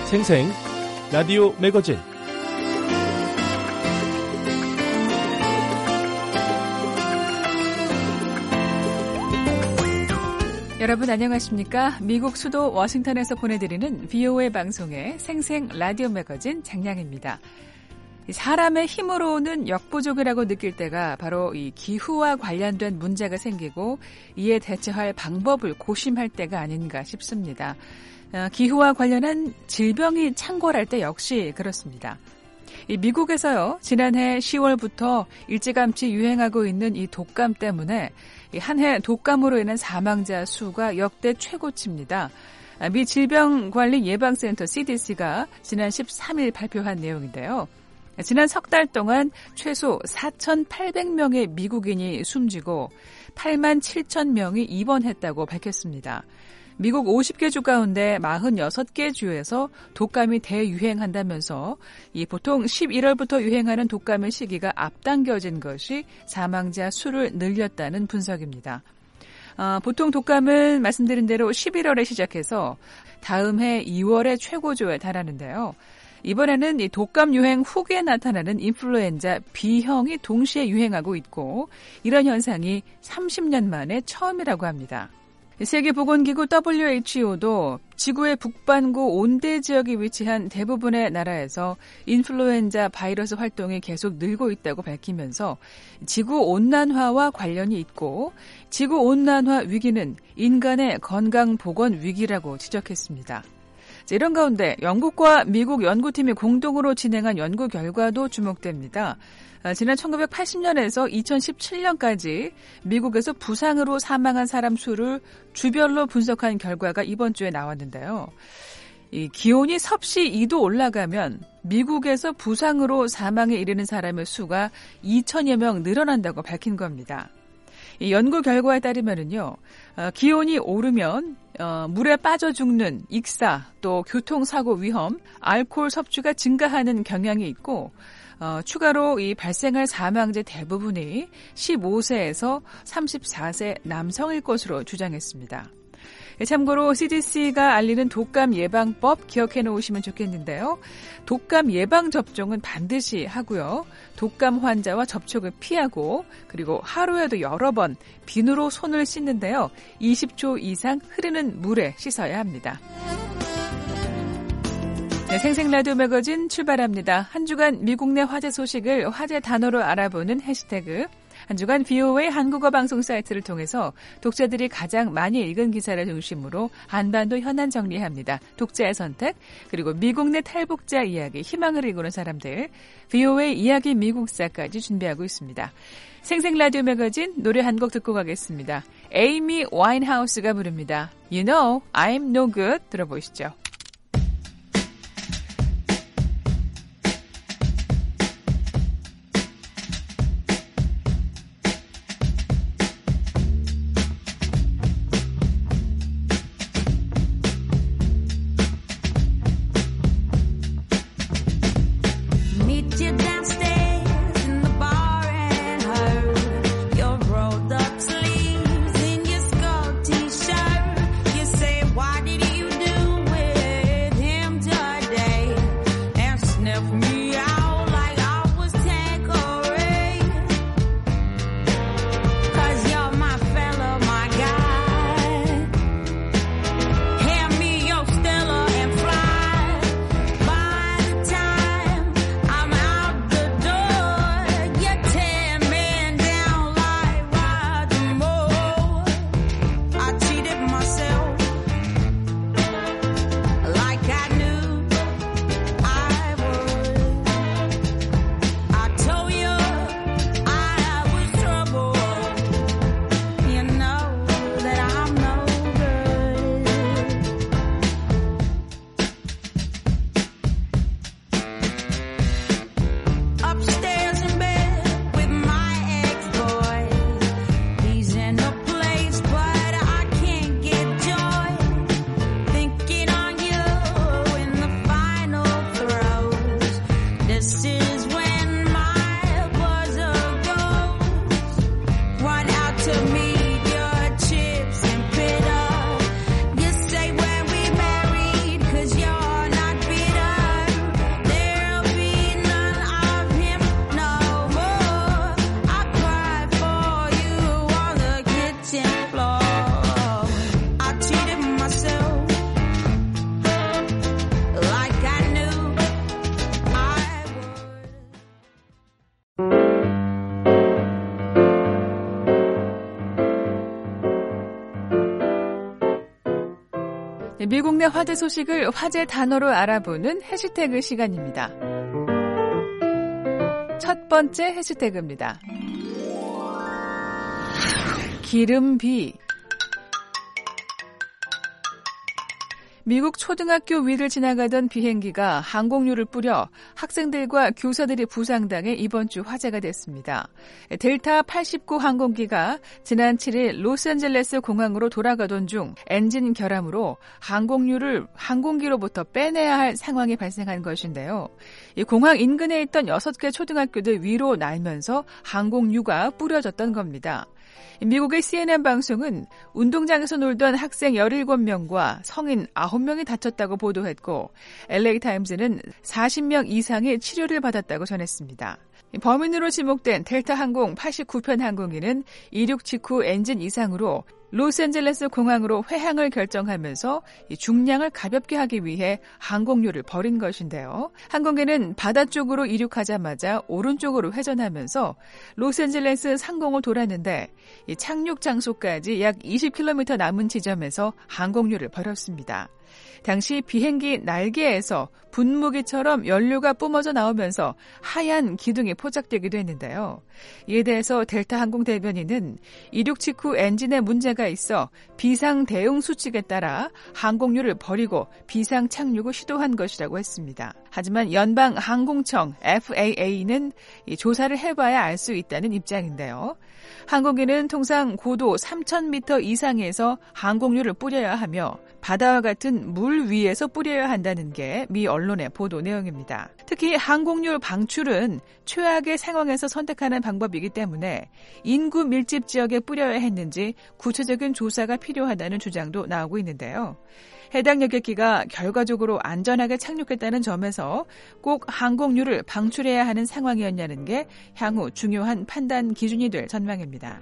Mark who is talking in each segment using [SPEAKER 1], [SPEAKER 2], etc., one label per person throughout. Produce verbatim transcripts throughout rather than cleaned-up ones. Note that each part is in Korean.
[SPEAKER 1] 생생 라디오 매거진
[SPEAKER 2] 여러분 안녕하십니까? 미국 수도 워싱턴에서 보내드리는 비오에이 방송의 생생 라디오 매거진 장량입니다. 사람의 힘으로는 역부족이라고 느낄 때가 바로 이 기후와 관련된 문제가 생기고 이에 대처할 방법을 고심할 때가 아닌가 싶습니다. 기후와 관련한 질병이 창궐할 때 역시 그렇습니다. 이 미국에서요, 지난해 시월부터 일찌감치 유행하고 있는 이 독감 때문에 한 해 독감으로 인한 사망자 수가 역대 최고치입니다. 미 질병관리예방센터 씨디씨가 지난 십삼 일 발표한 내용인데요. 지난 석 달 동안 최소 사천팔백 명의 미국인이 숨지고 팔만 칠천 명이 입원했다고 밝혔습니다. 미국 오십 개 주 가운데 사십육 개 주에서 독감이 대유행한다면서 이 보통 십일월부터 유행하는 독감의 시기가 앞당겨진 것이 사망자 수를 늘렸다는 분석입니다. 어, 보통 독감은 말씀드린 대로 십일월에 시작해서 다음 해 이월에 최고조에 달하는데요. 이번에는 이 독감 유행 후기에 나타나는 인플루엔자 B형이 동시에 유행하고 있고 이런 현상이 삼십 년 만에 처음이라고 합니다. 세계보건기구 더블유에이치오도 지구의 북반구 온대 지역에 위치한 대부분의 나라에서 인플루엔자 바이러스 활동이 계속 늘고 있다고 밝히면서 지구온난화와 관련이 있고 지구온난화 위기는 인간의 건강보건 위기라고 지적했습니다. 이런 가운데 영국과 미국 연구팀이 공동으로 진행한 연구 결과도 주목됩니다. 지난 천구백팔십 년에서 이천십칠 년까지 미국에서 부상으로 사망한 사람 수를 주별로 분석한 결과가 이번 주에 나왔는데요. 이 기온이 섭씨 이 도 올라가면 미국에서 부상으로 사망에 이르는 사람의 수가 이천여 명 늘어난다고 밝힌 겁니다. 이 연구 결과에 따르면은요, 어, 기온이 오르면 어, 물에 빠져 죽는 익사, 또 교통사고 위험, 알코올 섭취가 증가하는 경향이 있고, 어, 추가로 이 발생할 사망자 대부분이 십오 세에서 삼십사 세 남성일 것으로 주장했습니다. 참고로 씨디씨가 알리는 독감 예방법 기억해 놓으시면 좋겠는데요. 독감 예방 접종은 반드시 하고요. 독감 환자와 접촉을 피하고 그리고 하루에도 여러 번 비누로 손을 씻는데요. 이십 초 이상 흐르는 물에 씻어야 합니다. 네, 생생라디오 매거진 출발합니다. 한 주간 미국 내 화제 소식을 화제 단어로 알아보는 해시태그 한 주간 비오에이 한국어 방송 사이트를 통해서 독자들이 가장 많이 읽은 기사를 중심으로 한반도 현안 정리합니다. 독자의 선택, 그리고 미국 내 탈북자 이야기, 희망을 이루는 사람들, 비오에이 이야기 미국사까지 준비하고 있습니다. 생생라디오 매거진 노래 한 곡 듣고 가겠습니다. 에이미 와인하우스가 부릅니다. You know, I'm no good. 들어보시죠.
[SPEAKER 3] Why did you do it?
[SPEAKER 2] 미국 내 화제 소식을 화제 단어로 알아보는 해시태그 시간입니다. 첫 번째 해시태그입니다. 기름비. 미국 초등학교 위를 지나가던 비행기가 항공유를 뿌려 학생들과 교사들이 부상당해 이번 주 화제가 됐습니다. 델타 팔십구 항공기가 지난 칠 일 로스앤젤레스 공항으로 돌아가던 중 엔진 결함으로 항공유를 항공기로부터 빼내야 할 상황이 발생한 것인데요. 이 공항 인근에 있던 여섯 개 초등학교들 위로 날면서 항공유가 뿌려졌던 겁니다. 미국의 씨엔엔 방송은 운동장에서 놀던 학생 열일곱 명과 성인 아홉 명이 다쳤다고 보도했고 엘에이 타임즈는 사십 명 이상이 치료를 받았다고 전했습니다. 범인으로 지목된 델타 항공 팔십구 편 항공기는 이륙 직후 엔진 이상으로 로스앤젤레스 공항으로 회항을 결정하면서 중량을 가볍게 하기 위해 항공유를 버린 것인데요. 항공기는 바다 쪽으로 이륙하자마자 오른쪽으로 회전하면서 로스앤젤레스 상공을 돌았는데 착륙 장소까지 약 이십 킬로미터 남은 지점에서 항공유를 버렸습니다. 당시 비행기 날개에서 분무기처럼 연료가 뿜어져 나오면서 하얀 기둥이 포착되기도 했는데요. 이에 대해서 델타 항공 대변인은 이륙 직후 엔진에 문제가 있어 비상 대응 수칙에 따라 항공유를 버리고 비상 착륙을 시도한 것이라고 했습니다. 하지만 연방 항공청 에프에이에이는 조사를 해봐야 알 수 있다는 입장인데요. 항공기는 통상 고도 삼천 미터 이상에서 항공유를 뿌려야 하며 바다와 같은 물 위에서 뿌려야 한다는 게 미 언론의 보도 내용입니다. 특히 항공유 방출은 최악의 상황에서 선택하는 방법이기 때문에 인구 밀집 지역에 뿌려야 했는지 구체적인 조사가 필요하다는 주장도 나오고 있는데요. 해당 여객기가 결과적으로 안전하게 착륙했다는 점에서 꼭 항공유를 방출해야 하는 상황이었냐는 게 향후 중요한 판단 기준이 될 전망입니다.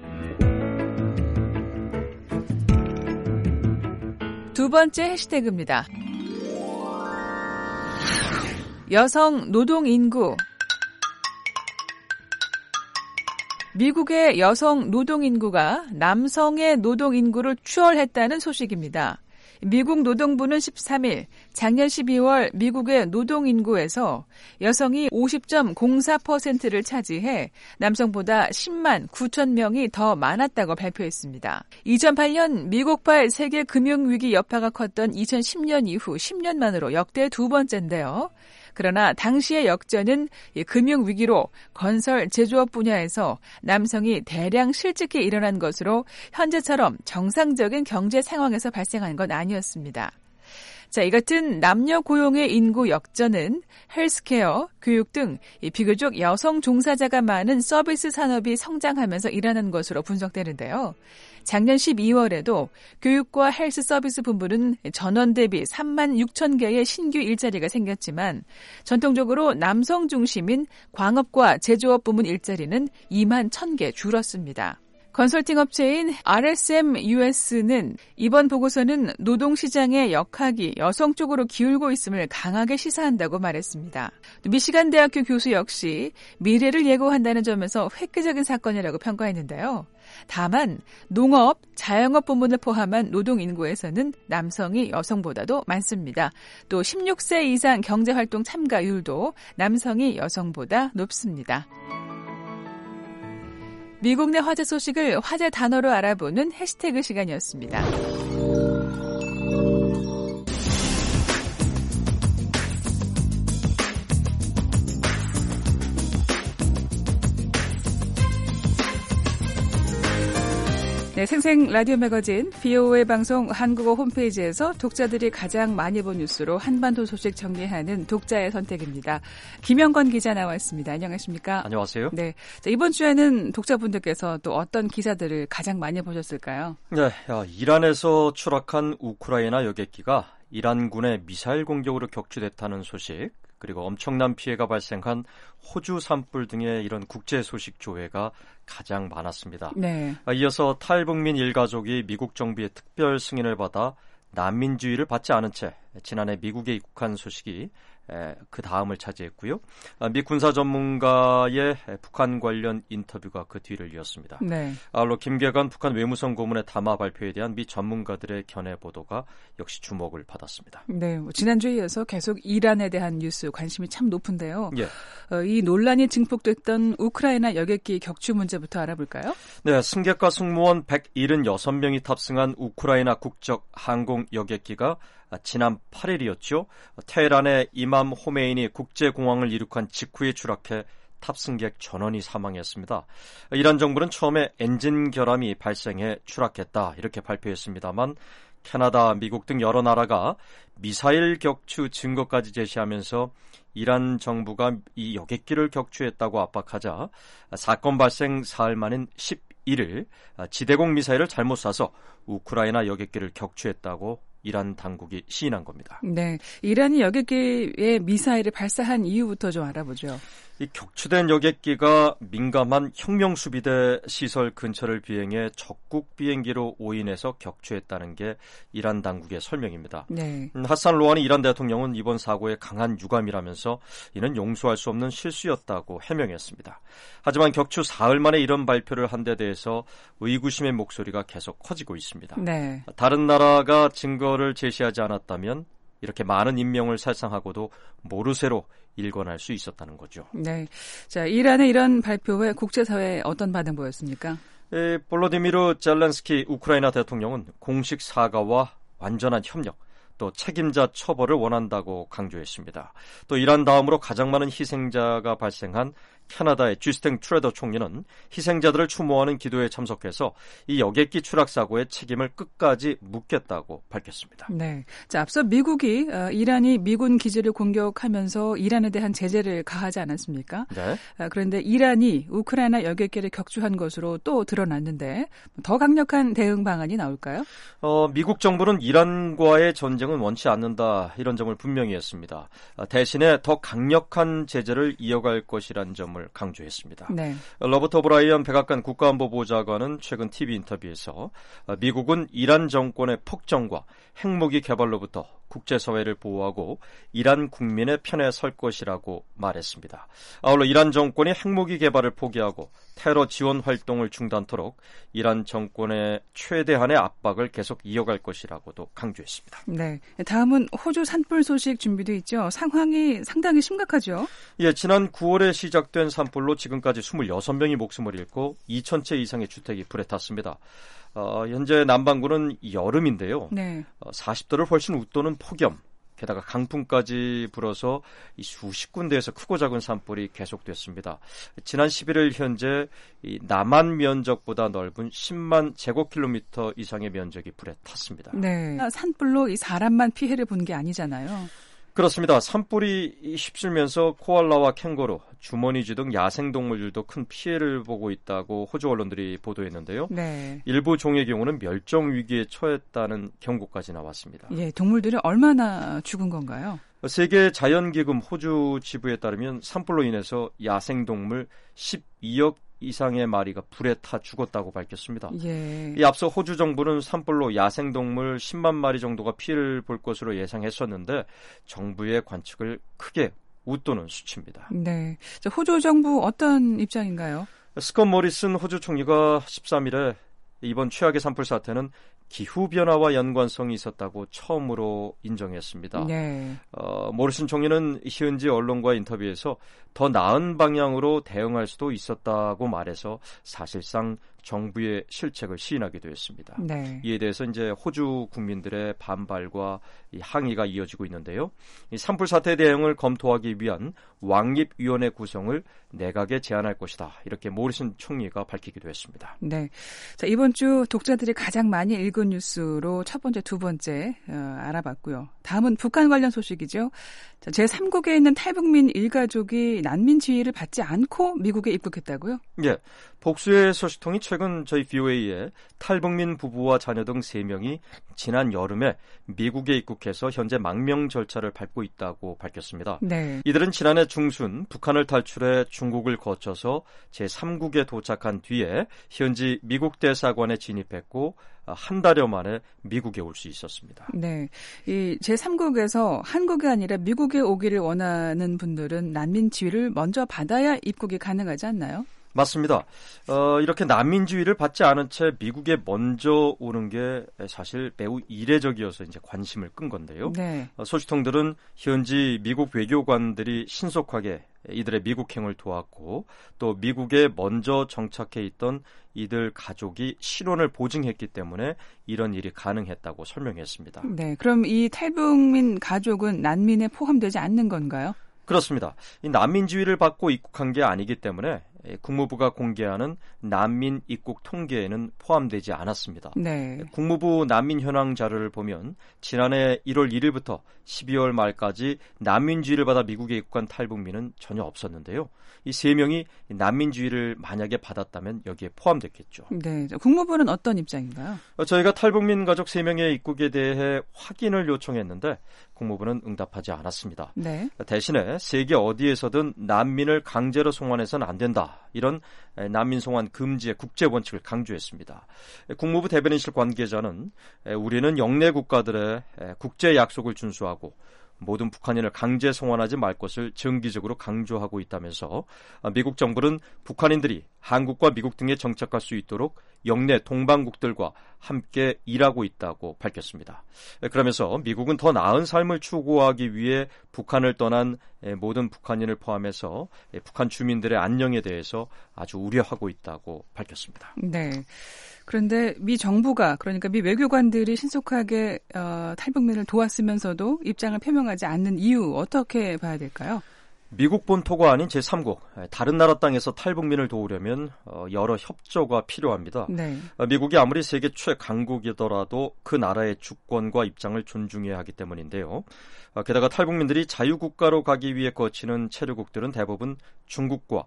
[SPEAKER 2] 두 번째 해시태그입니다. 여성 노동 인구. 미국의 여성 노동 인구가 남성의 노동 인구를 추월했다는 소식입니다. 미국 노동부는 십삼 일 작년 십이월 미국의 노동 인구에서 여성이 오십 점 공사 퍼센트를 차지해 남성보다 십만 구천 명이 더 많았다고 발표했습니다. 이천팔 년 미국발 세계 금융위기 여파가 컸던 이천십 년 이후 십 년 만으로 역대 두 번째인데요. 그러나 당시의 역전은 금융위기로 건설, 제조업 분야에서 남성이 대량 실직이 일어난 것으로 현재처럼 정상적인 경제 상황에서 발생한 건 아니었습니다. 자, 이 같은 남녀 고용의 인구 역전은 헬스케어, 교육 등 비교적 여성 종사자가 많은 서비스 산업이 성장하면서 일어난 것으로 분석되는데요. 작년 십이월에도 교육과 헬스 서비스 분부는 전원 대비 삼만 육천 개의 신규 일자리가 생겼지만 전통적으로 남성 중심인 광업과 제조업 부문 일자리는 이만 천 개 줄었습니다. 컨설팅 업체인 알에스엠유에스는 이번 보고서는 노동시장의 역학이 여성 쪽으로 기울고 있음을 강하게 시사한다고 말했습니다. 미시간 대학교 교수 역시 미래를 예고한다는 점에서 획기적인 사건이라고 평가했는데요. 다만 농업, 자영업 부문을 포함한 노동 인구에서는 남성이 여성보다도 많습니다. 또 십육 세 이상 경제활동 참가율도 남성이 여성보다 높습니다. 미국 내 화제 소식을 화제 단어로 알아보는 해시태그 시간이었습니다. 네, 생생 라디오 매거진 비오에이 방송 한국어 홈페이지에서 독자들이 가장 많이 본 뉴스로 한반도 소식 정리하는 독자의 선택입니다. 김영건 기자 나왔습니다. 안녕하십니까?
[SPEAKER 3] 안녕하세요.
[SPEAKER 2] 네, 자, 이번 주에는 독자분들께서 또 어떤 기사들을 가장 많이 보셨을까요?
[SPEAKER 3] 네, 야, 이란에서 추락한 우크라이나 여객기가 이란군의 미사일 공격으로 격추됐다는 소식, 그리고 엄청난 피해가 발생한 호주 산불 등의 이런 국제 소식 조회가 가장 많았습니다.
[SPEAKER 2] 네.
[SPEAKER 3] 이어서 탈북민 일가족이 미국 정부의 특별 승인을 받아 난민주의를 받지 않은 채 지난해 미국에 입국한 소식이 그 다음을 차지했고요. 미 군사 전문가의 북한 관련 인터뷰가 그 뒤를 이었습니다.
[SPEAKER 2] 네.
[SPEAKER 3] 아울러 김계관 북한 외무성 고문의 담화 발표에 대한 미 전문가들의 견해 보도가 역시 주목을 받았습니다.
[SPEAKER 2] 네, 지난주에 이어서 계속 이란에 대한 뉴스 관심이 참 높은데요.
[SPEAKER 3] 예.
[SPEAKER 2] 어, 이 논란이 증폭됐던 우크라이나 여객기 격추 문제부터 알아볼까요?
[SPEAKER 3] 네, 승객과 승무원 백칠십육 명이 탑승한 우크라이나 국적 항공 여객기가 지난 팔 일이었죠. 테헤란의 이맘 호메이니 국제공항을 이륙한 직후에 추락해 탑승객 전원이 사망했습니다. 이란 정부는 처음에 엔진 결함이 발생해 추락했다 이렇게 발표했습니다만 캐나다, 미국 등 여러 나라가 미사일 격추 증거까지 제시하면서 이란 정부가 이 여객기를 격추했다고 압박하자 사건 발생 사흘 만인 십일 일 지대공 미사일을 잘못 쏴서 우크라이나 여객기를 격추했다고 이란 당국이 시인한 겁니다.
[SPEAKER 2] 네, 이란이 여객기에 미사일을 발사한 이유부터 좀 알아보죠.
[SPEAKER 3] 이 격추된 여객기가 민감한 혁명수비대 시설 근처를 비행해 적국 비행기로 오인해서 격추했다는 게 이란 당국의 설명입니다.
[SPEAKER 2] 네.
[SPEAKER 3] 하산 로하니 이란 대통령은 이번 사고에 강한 유감이라면서 이는 용서할 수 없는 실수였다고 해명했습니다. 하지만 격추 사흘 만에 이런 발표를 한 데 대해서 의구심의 목소리가 계속 커지고 있습니다.
[SPEAKER 2] 네.
[SPEAKER 3] 다른 나라가 증거를 제시하지 않았다면 이렇게 많은 인명을 살상하고도 모르쇠로 일관할 수 있었다는 거죠.
[SPEAKER 2] 네, 자 이란의 이런 발표에 국제사회에 어떤 반응 보였습니까?
[SPEAKER 3] 에, 볼로디미르 젤렌스키 우크라이나 대통령은 공식 사과와 완전한 협력, 또 책임자 처벌을 원한다고 강조했습니다. 또 이란 다음으로 가장 많은 희생자가 발생한 캐나다의 주스틴 트루도 총리는 희생자들을 추모하는 기도에 참석해서 이 여객기 추락 사고의 책임을 끝까지 묻겠다고 밝혔습니다.
[SPEAKER 2] 네, 자 앞서 미국이 어, 이란이 미군 기지를 공격하면서 이란에 대한 제재를 가하지 않았습니까?
[SPEAKER 3] 네.
[SPEAKER 2] 어, 그런데 이란이 우크라이나 여객기를 격추한 것으로 또 드러났는데 더 강력한 대응 방안이 나올까요?
[SPEAKER 3] 어, 미국 정부는 이란과의 전쟁은 원치 않는다 이런 점을 분명히 했습니다. 어, 대신에 더 강력한 제재를 이어갈 것이라는 점을 강조했습니다.
[SPEAKER 2] 네.
[SPEAKER 3] 로버트 오브라이언 백악관 국가안보보좌관은 최근 티비 인터뷰에서 미국은 이란 정권의 폭정과 핵무기 개발로부터 국제사회를 보호하고 이란 국민의 편에 설 것이라고 말했습니다. 아울러 이란 정권이 핵무기 개발을 포기하고 테러 지원 활동을 중단토록 이란 정권의 최대한의 압박을 계속 이어갈 것이라고도 강조했습니다.
[SPEAKER 2] 네, 다음은 호주 산불 소식 준비돼 있죠. 상황이 상당히 심각하죠.
[SPEAKER 3] 예, 지난 구월에 시작된 산불로 지금까지 이십육 명이 목숨을 잃고 이천 채 이상의 주택이 불에 탔습니다. 어, 현재 남반구는 여름인데요.
[SPEAKER 2] 네.
[SPEAKER 3] 어, 사십 도를 훨씬 웃도는 폭염, 게다가 강풍까지 불어서 이 수십 군데에서 크고 작은 산불이 계속됐습니다. 지난 십일 일 현재 이 남한 면적보다 넓은 십만 제곱킬로미터 이상의 면적이 불에 탔습니다.
[SPEAKER 2] 네. 산불로 이 사람만 피해를 본 게 아니잖아요.
[SPEAKER 3] 그렇습니다. 산불이 휩쓸면서 코알라와 캥거루, 주머니쥐 등 야생동물들도 큰 피해를 보고 있다고 호주 언론들이 보도했는데요.
[SPEAKER 2] 네.
[SPEAKER 3] 일부 종의 경우는 멸종 위기에 처했다는 경고까지 나왔습니다.
[SPEAKER 2] 예, 동물들이 얼마나 죽은 건가요?
[SPEAKER 3] 세계 자연기금 호주 지부에 따르면 산불로 인해서 야생동물 십이억 이상의 마리가 불에 타 죽었다고 밝혔습니다.
[SPEAKER 2] 예.
[SPEAKER 3] 이 앞서 호주 정부는 산불로 야생동물 십만 마리 정도가 피해를 볼 것으로 예상했었는데 정부의 관측을 크게 웃도는 수치입니다.
[SPEAKER 2] 네. 자, 호주 정부 어떤 입장인가요?
[SPEAKER 3] 스콧 모리슨 호주 총리가 십삼 일에 이번 최악의 산불 사태는 기후변화와 연관성이 있었다고 처음으로 인정했습니다.
[SPEAKER 2] 네.
[SPEAKER 3] 어, 모리슨 총리는 현지 언론과 인터뷰에서 더 나은 방향으로 대응할 수도 있었다고 말해서 사실상 정부의 실책을 시인하기도 했습니다.
[SPEAKER 2] 네.
[SPEAKER 3] 이에 대해서 이제 호주 국민들의 반발과 이 항의가 이어지고 있는데요. 이 산불 사태 대응을 검토하기 위한 왕립위원회 구성을 내각에 제안할 것이다. 이렇게 모리슨 총리가 밝히기도 했습니다.
[SPEAKER 2] 네. 자, 이번 주 독자들이 가장 많이 읽은 뉴스로 첫 번째, 두 번째 어, 알아봤고요. 다음은 북한 관련 소식이죠. 자, 제삼 국에 있는 탈북민 일가족이 난민 지위를 받지 않고 미국에 입국했다고요?
[SPEAKER 3] 예. 복수의 소식통이 최근 최근 저희 브이오에이에 탈북민 부부와 자녀 등 세 명이 지난 여름에 미국에 입국해서 현재 망명 절차를 밟고 있다고 밝혔습니다.
[SPEAKER 2] 네.
[SPEAKER 3] 이들은 지난해 중순 북한을 탈출해 중국을 거쳐서 제삼국에 도착한 뒤에 현지 미국 대사관에 진입했고 한 달여 만에 미국에 올 수 있었습니다.
[SPEAKER 2] 네, 이 제삼국에서 한국이 아니라 미국에 오기를 원하는 분들은 난민 지위를 먼저 받아야 입국이 가능하지 않나요?
[SPEAKER 3] 맞습니다. 어, 이렇게 난민 지위를 받지 않은 채 미국에 먼저 오는 게 사실 매우 이례적이어서 이제 관심을 끈 건데요.
[SPEAKER 2] 네.
[SPEAKER 3] 어, 소식통들은 현지 미국 외교관들이 신속하게 이들의 미국행을 도왔고 또 미국에 먼저 정착해 있던 이들 가족이 신원을 보증했기 때문에 이런 일이 가능했다고 설명했습니다.
[SPEAKER 2] 네, 그럼 이 탈북민 가족은 난민에 포함되지 않는 건가요?
[SPEAKER 3] 그렇습니다. 이 난민 지위를 받고 입국한 게 아니기 때문에 국무부가 공개하는 난민 입국 통계에는 포함되지 않았습니다.
[SPEAKER 2] 네.
[SPEAKER 3] 국무부 난민 현황 자료를 보면 지난해 일월 일일부터 십이월 말까지 난민 지위를 받아 미국에 입국한 탈북민은 전혀 없었는데요. 이 세 명이 난민 지위를 만약에 받았다면 여기에 포함됐겠죠.
[SPEAKER 2] 네. 국무부는 어떤 입장인가요?
[SPEAKER 3] 저희가 탈북민 가족 세 명의 입국에 대해 확인을 요청했는데 국무부는 응답하지 않았습니다.
[SPEAKER 2] 네.
[SPEAKER 3] 대신에 세계 어디에서든 난민을 강제로 송환해서는 안 된다. 이런 난민 송환 금지의 국제 원칙을 강조했습니다. 국무부 대변인실 관계자는 우리는 영내 국가들의 국제 약속을 준수하고 모든 북한인을 강제 송환하지 말 것을 정기적으로 강조하고 있다면서 미국 정부는 북한인들이 한국과 미국 등에 정착할 수 있도록 영내 동반국들과 함께 일하고 있다고 밝혔습니다. 그러면서 미국은 더 나은 삶을 추구하기 위해 북한을 떠난 모든 북한인을 포함해서 북한 주민들의 안녕에 대해서 아주 우려하고 있다고 밝혔습니다.
[SPEAKER 2] 네. 그런데 미 정부가 그러니까 미 외교관들이 신속하게 어, 탈북민을 도왔으면서도 입장을 표명하지 않는 이유 어떻게 봐야 될까요?
[SPEAKER 3] 미국 본토가 아닌 제삼국, 다른 나라 땅에서 탈북민을 도우려면 여러 협조가 필요합니다.
[SPEAKER 2] 네.
[SPEAKER 3] 미국이 아무리 세계 최강국이더라도 그 나라의 주권과 입장을 존중해야 하기 때문인데요. 게다가 탈북민들이 자유국가로 가기 위해 거치는 체류국들은 대부분 중국과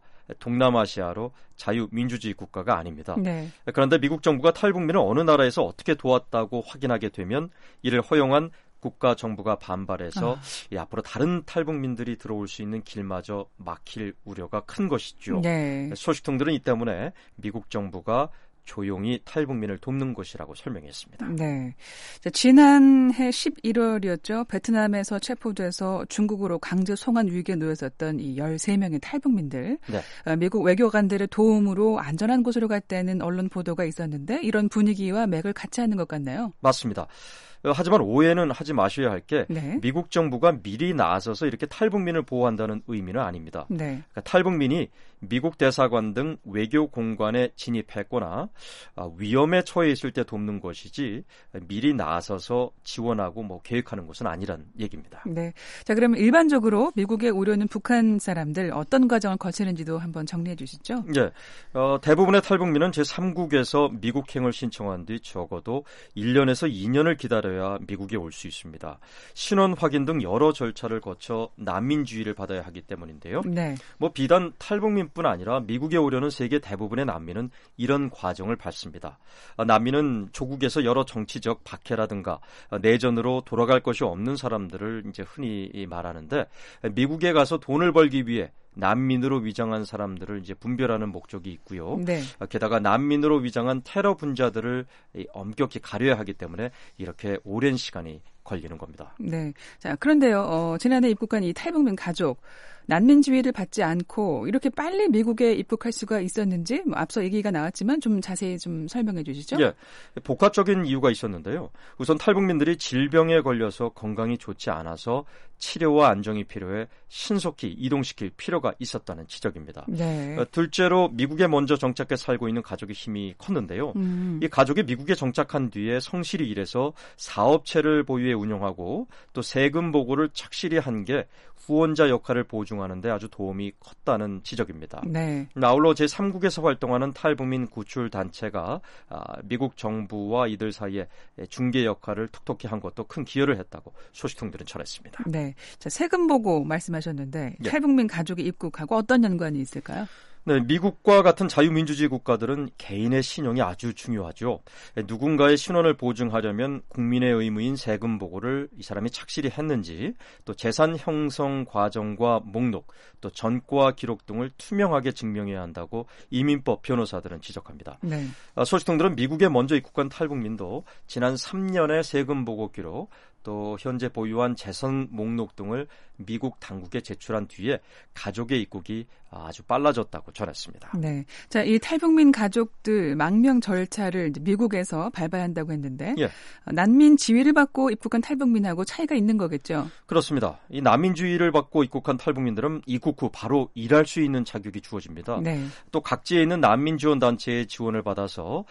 [SPEAKER 3] 동남아시아로 자유민주주의 국가가 아닙니다.
[SPEAKER 2] 네.
[SPEAKER 3] 그런데 미국 정부가 탈북민을 어느 나라에서 어떻게 도왔다고 확인하게 되면 이를 허용한 국가 정부가 반발해서
[SPEAKER 2] 아.
[SPEAKER 3] 이 앞으로 다른 탈북민들이 들어올 수 있는 길마저 막힐 우려가 큰 것이죠.
[SPEAKER 2] 네.
[SPEAKER 3] 소식통들은 이 때문에 미국 정부가 조용히 탈북민을 돕는 것이라고 설명했습니다.
[SPEAKER 2] 네. 자, 지난해 십일월이었죠. 베트남에서 체포돼서 중국으로 강제 송환 위기에 놓였었던 이 열세 명의 탈북민들.
[SPEAKER 3] 네.
[SPEAKER 2] 어, 미국 외교관들의 도움으로 안전한 곳으로 갔다는 언론 보도가 있었는데 이런 분위기와 맥을 같이 하는 것 같나요?
[SPEAKER 3] 맞습니다. 하지만 오해는 하지 마셔야 할 게
[SPEAKER 2] 네.
[SPEAKER 3] 미국 정부가 미리 나서서 이렇게 탈북민을 보호한다는 의미는 아닙니다.
[SPEAKER 2] 네.
[SPEAKER 3] 그러니까 탈북민이 미국 대사관 등 외교 공간에 진입했거나 위험에 처해 있을 때 돕는 것이지 미리 나서서 지원하고 뭐 계획하는 것은 아니란 얘기입니다.
[SPEAKER 2] 네. 자, 그러면 일반적으로 미국에 오려는 북한 사람들 어떤 과정을 거치는지도 한번 정리해 주시죠.
[SPEAKER 3] 네. 어, 대부분의 탈북민은 제삼국에서 미국행을 신청한 뒤 적어도 일 년에서 이 년을 기다려야 미국에 올 수 있습니다. 신원 확인 등 여러 절차를 거쳐 난민주의를 받아야 하기 때문인데요.
[SPEAKER 2] 네.
[SPEAKER 3] 뭐 비단 탈북민뿐 아니라 미국에 오려는 세계 대부분의 난민은 이런 과정을 밟습니다. 난민은 조국에서 여러 정치적 박해라든가 내전으로 돌아갈 것이 없는 사람들을 이제 흔히 말하는데 미국에 가서 돈을 벌기 위해 난민으로 위장한 사람들을 이제 분별하는 목적이 있고요.
[SPEAKER 2] 네.
[SPEAKER 3] 게다가 난민으로 위장한 테러 분자들을 엄격히 가려야 하기 때문에 이렇게 오랜 시간이 걸리는 겁니다.
[SPEAKER 2] 네. 자, 그런데요, 어, 지난해 입국한 이 탈북민 가족, 난민 지위를 받지 않고 이렇게 빨리 미국에 입국할 수가 있었는지 뭐 앞서 얘기가 나왔지만 좀 자세히 좀 설명해 주시죠.
[SPEAKER 3] 예, 복합적인 이유가 있었는데요. 우선 탈북민들이 질병에 걸려서 건강이 좋지 않아서 치료와 안정이 필요해 신속히 이동시킬 필요가 있었다는 지적입니다.
[SPEAKER 2] 네.
[SPEAKER 3] 둘째로 미국에 먼저 정착해 살고 있는 가족의 힘이 컸는데요.
[SPEAKER 2] 음.
[SPEAKER 3] 이 가족이 미국에 정착한 뒤에 성실히 일해서 사업체를 보유해 운영하고 또 세금 보고를 착실히 한 게 후원자 역할을 보증하는 데 아주 도움이 컸다는 지적입니다.
[SPEAKER 2] 네.
[SPEAKER 3] 아울러 제삼국에서 활동하는 탈북민 구출 단체가 미국 정부와 이들 사이에 중개 역할을 톡톡히 한 것도 큰 기여를 했다고 소식통들은 전했습니다.
[SPEAKER 2] 네. 자, 세금 보고 말씀하셨는데
[SPEAKER 3] 예.
[SPEAKER 2] 탈북민 가족이 입국하고 어떤 연관이 있을까요?
[SPEAKER 3] 네, 미국과 같은 자유민주주의 국가들은 개인의 신용이 아주 중요하죠. 누군가의 신원을 보증하려면 국민의 의무인 세금 보고를 이 사람이 착실히 했는지, 또 재산 형성 과정과 목록, 또 전과 기록 등을 투명하게 증명해야 한다고 이민법 변호사들은 지적합니다.
[SPEAKER 2] 네.
[SPEAKER 3] 소식통들은 미국에 먼저 입국한 탈북민도 지난 삼 년의 세금 보고 기록, 또 현재 보유한 재산 목록 등을 미국 당국에 제출한 뒤에 가족의 입국이 아주 빨라졌다고 전했습니다.
[SPEAKER 2] 네, 자, 이 탈북민 가족들 망명 절차를 미국에서 밟아야 한다고 했는데
[SPEAKER 3] 예.
[SPEAKER 2] 난민 지위를 받고 입국한 탈북민하고 차이가 있는 거겠죠?
[SPEAKER 3] 그렇습니다. 이 난민주의를 받고 입국한 탈북민들은 입국 후 바로 일할 수 있는 자격이 주어집니다.
[SPEAKER 2] 네.
[SPEAKER 3] 또 각지에 있는 난민 지원 단체의 지원을 받아서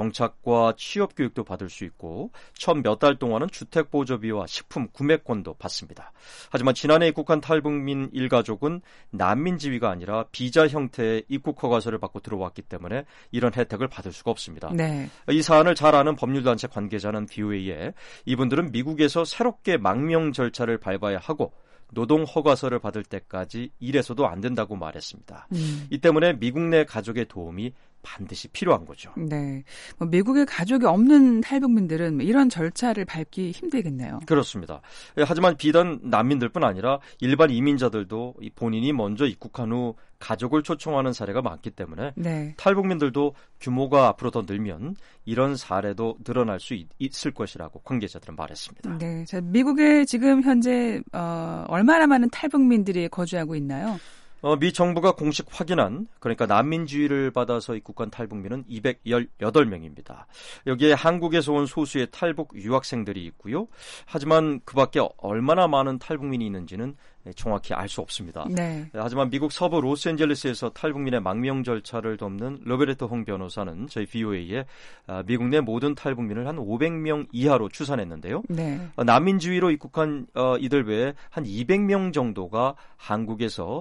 [SPEAKER 3] 정착과 취업 교육도 받을 수 있고 첫 몇 달 동안은 주택 보조비와 식품 구매권도 받습니다. 하지만 지난해 입국한 탈북민 일가족은 난민 지위가 아니라 비자 형태의 입국 허가서를 받고 들어왔기 때문에 이런 혜택을 받을 수가 없습니다.
[SPEAKER 2] 네.
[SPEAKER 3] 이 사안을 잘 아는 법률단체 관계자는 브이오에이에 이분들은 미국에서 새롭게 망명 절차를 밟아야 하고 노동 허가서를 받을 때까지 일해서도 안 된다고 말했습니다. 음. 이 때문에 미국 내 가족의 도움이 반드시 필요한 거죠.
[SPEAKER 2] 네, 뭐 미국에 가족이 없는 탈북민들은 이런 절차를 밟기 힘들겠네요.
[SPEAKER 3] 그렇습니다. 하지만 비단 난민들뿐 아니라 일반 이민자들도 본인이 먼저 입국한 후 가족을 초청하는 사례가 많기 때문에 네. 탈북민들도 규모가 앞으로 더 늘면 이런 사례도 늘어날 수 있, 있을 것이라고 관계자들은 말했습니다.
[SPEAKER 2] 네, 자, 미국에 지금 현재 어, 얼마나 많은 탈북민들이 거주하고 있나요?
[SPEAKER 3] 어, 미 정부가 공식 확인한 그러니까 난민지위를 받아서 입국한 탈북민은 이백십팔 명입니다. 여기에 한국에서 온 소수의 탈북 유학생들이 있고요. 하지만 그 밖에 얼마나 많은 탈북민이 있는지는 정확히 알 수 없습니다.
[SPEAKER 2] 네.
[SPEAKER 3] 하지만 미국 서부 로스앤젤레스에서 탈북민의 망명 절차를 돕는 로베르토 홍 변호사는 저희 브이오에이에 미국 내 모든 탈북민을 한 오백 명 이하로 추산했는데요.
[SPEAKER 2] 네.
[SPEAKER 3] 난민지위로 입국한 이들 외에 한 이백 명 정도가 한국에서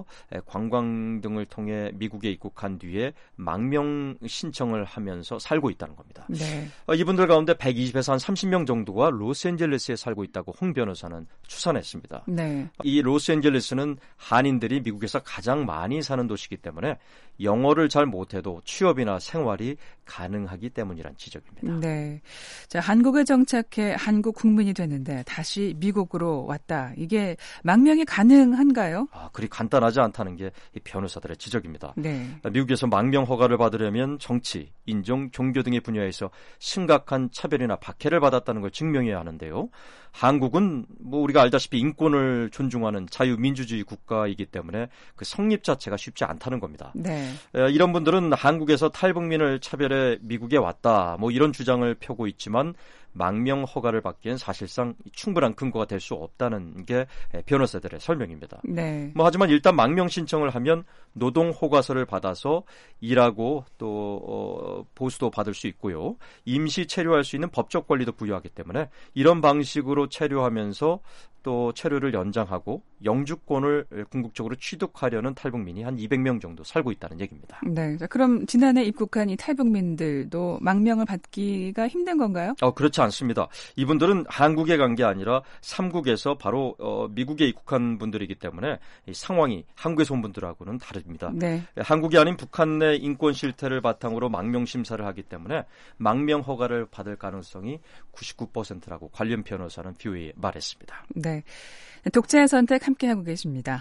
[SPEAKER 3] 관광 등을 통해 미국에 입국한 뒤에 망명 신청을 하면서 살고 있다는 겁니다.
[SPEAKER 2] 네.
[SPEAKER 3] 이분들 가운데 백이십에서 한 삼십 명 정도가 로스앤젤레스에 살고 있다고 홍 변호사는 추산했습니다.
[SPEAKER 2] 네.
[SPEAKER 3] 이 로스앤젤레스는 한인들이 미국에서 가장 많이 사는 도시이기 때문에 영어를 잘 못해도 취업이나 생활이 가능하기 때문이란 지적입니다.
[SPEAKER 2] 네, 자, 한국에 정착해 한국 국민이 됐는데 다시 미국으로 왔다. 이게 망명이 가능한가요?
[SPEAKER 3] 아, 그리 간단하지 않다는 게 이 변호사들의 지적입니다.
[SPEAKER 2] 네.
[SPEAKER 3] 미국에서 망명 허가를 받으려면 정치, 인종, 종교 등의 분야에서 심각한 차별이나 박해를 받았다는 걸 증명해야 하는데요. 한국은 뭐 우리가 알다시피 인권을 존중하는 자유민주주의 국가이기 때문에 그 성립 자체가 쉽지 않다는 겁니다.
[SPEAKER 2] 네.
[SPEAKER 3] 이런 분들은 한국에서 탈북민을 차별해 미국에 왔다 뭐 이런 주장을 펴고 있지만 망명 허가를 받기엔 사실상 충분한 근거가 될 수 없다는 게 변호사들의 설명입니다.
[SPEAKER 2] 네.
[SPEAKER 3] 뭐 하지만 일단 망명 신청을 하면 노동 허가서를 받아서 일하고 또 어, 보수도 받을 수 있고요. 임시 체류할 수 있는 법적 권리도 부여하기 때문에 이런 방식으로 체류하면서 또 체류를 연장하고 영주권을 궁극적으로 취득하려는 탈북민이 한 이백 명 정도 살고 있다는 얘기입니다.
[SPEAKER 2] 네, 자, 그럼 지난해 입국한 이 탈북민들도 망명을 받기가 힘든 건가요?
[SPEAKER 3] 어, 그렇지 않습니다. 이분들은 한국에 간 게 아니라 삼국에서 바로 어, 미국에 입국한 분들이기 때문에 이 상황이 한국에서 온 분들하고는 다릅니다.
[SPEAKER 2] 네.
[SPEAKER 3] 한국이 아닌 북한 내 인권 실태를 바탕으로 망명 심사를 하기 때문에 망명 허가를 받을 가능성이 구십구 퍼센트라고 관련 변호사는 브이오에이에 말했습니다.
[SPEAKER 2] 네, 독자의 선택 함께하고 계십니다.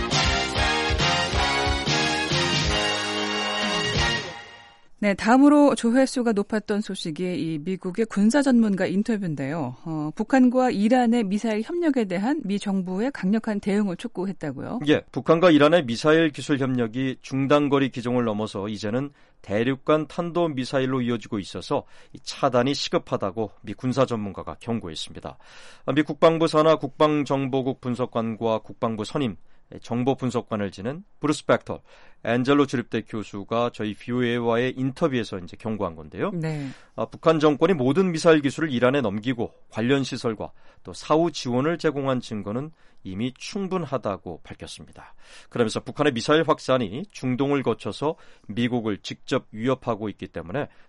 [SPEAKER 2] 네, 다음으로 조회수가 높았던 소식이 이 미국의 군사 전문가 인터뷰인데요. 어, 북한과 이란의 미사일 협력에 대한 미 정부의 강력한 대응을 촉구했다고요?
[SPEAKER 3] 예, 북한과 이란의 미사일 기술 협력이 중단거리 기종을 넘어서 이제는 대륙간 탄도미사일로 이어지고 있어서 차단이 시급하다고 미 군사 전문가가 경고했습니다. 미 국방부 산하 국방정보국 분석관과 국방부 선임 정보 분석관을 지낸 브루스 벡터, 앤젤로 주립대 교수가 저희 브이오에이와의 인터뷰에서 이제 경고한 건데요.
[SPEAKER 2] 네.
[SPEAKER 3] 아, 북한 정권이 모든 미사일 기술을 이란에 넘기고 관련 시설과 또 사후 지원을 제공한 증거는 이미 충분하다고 밝혔습니다. 그러면서 북한의 미사일 확산이 중동을 거쳐서 미국을 직접 위협하고 있기 때문에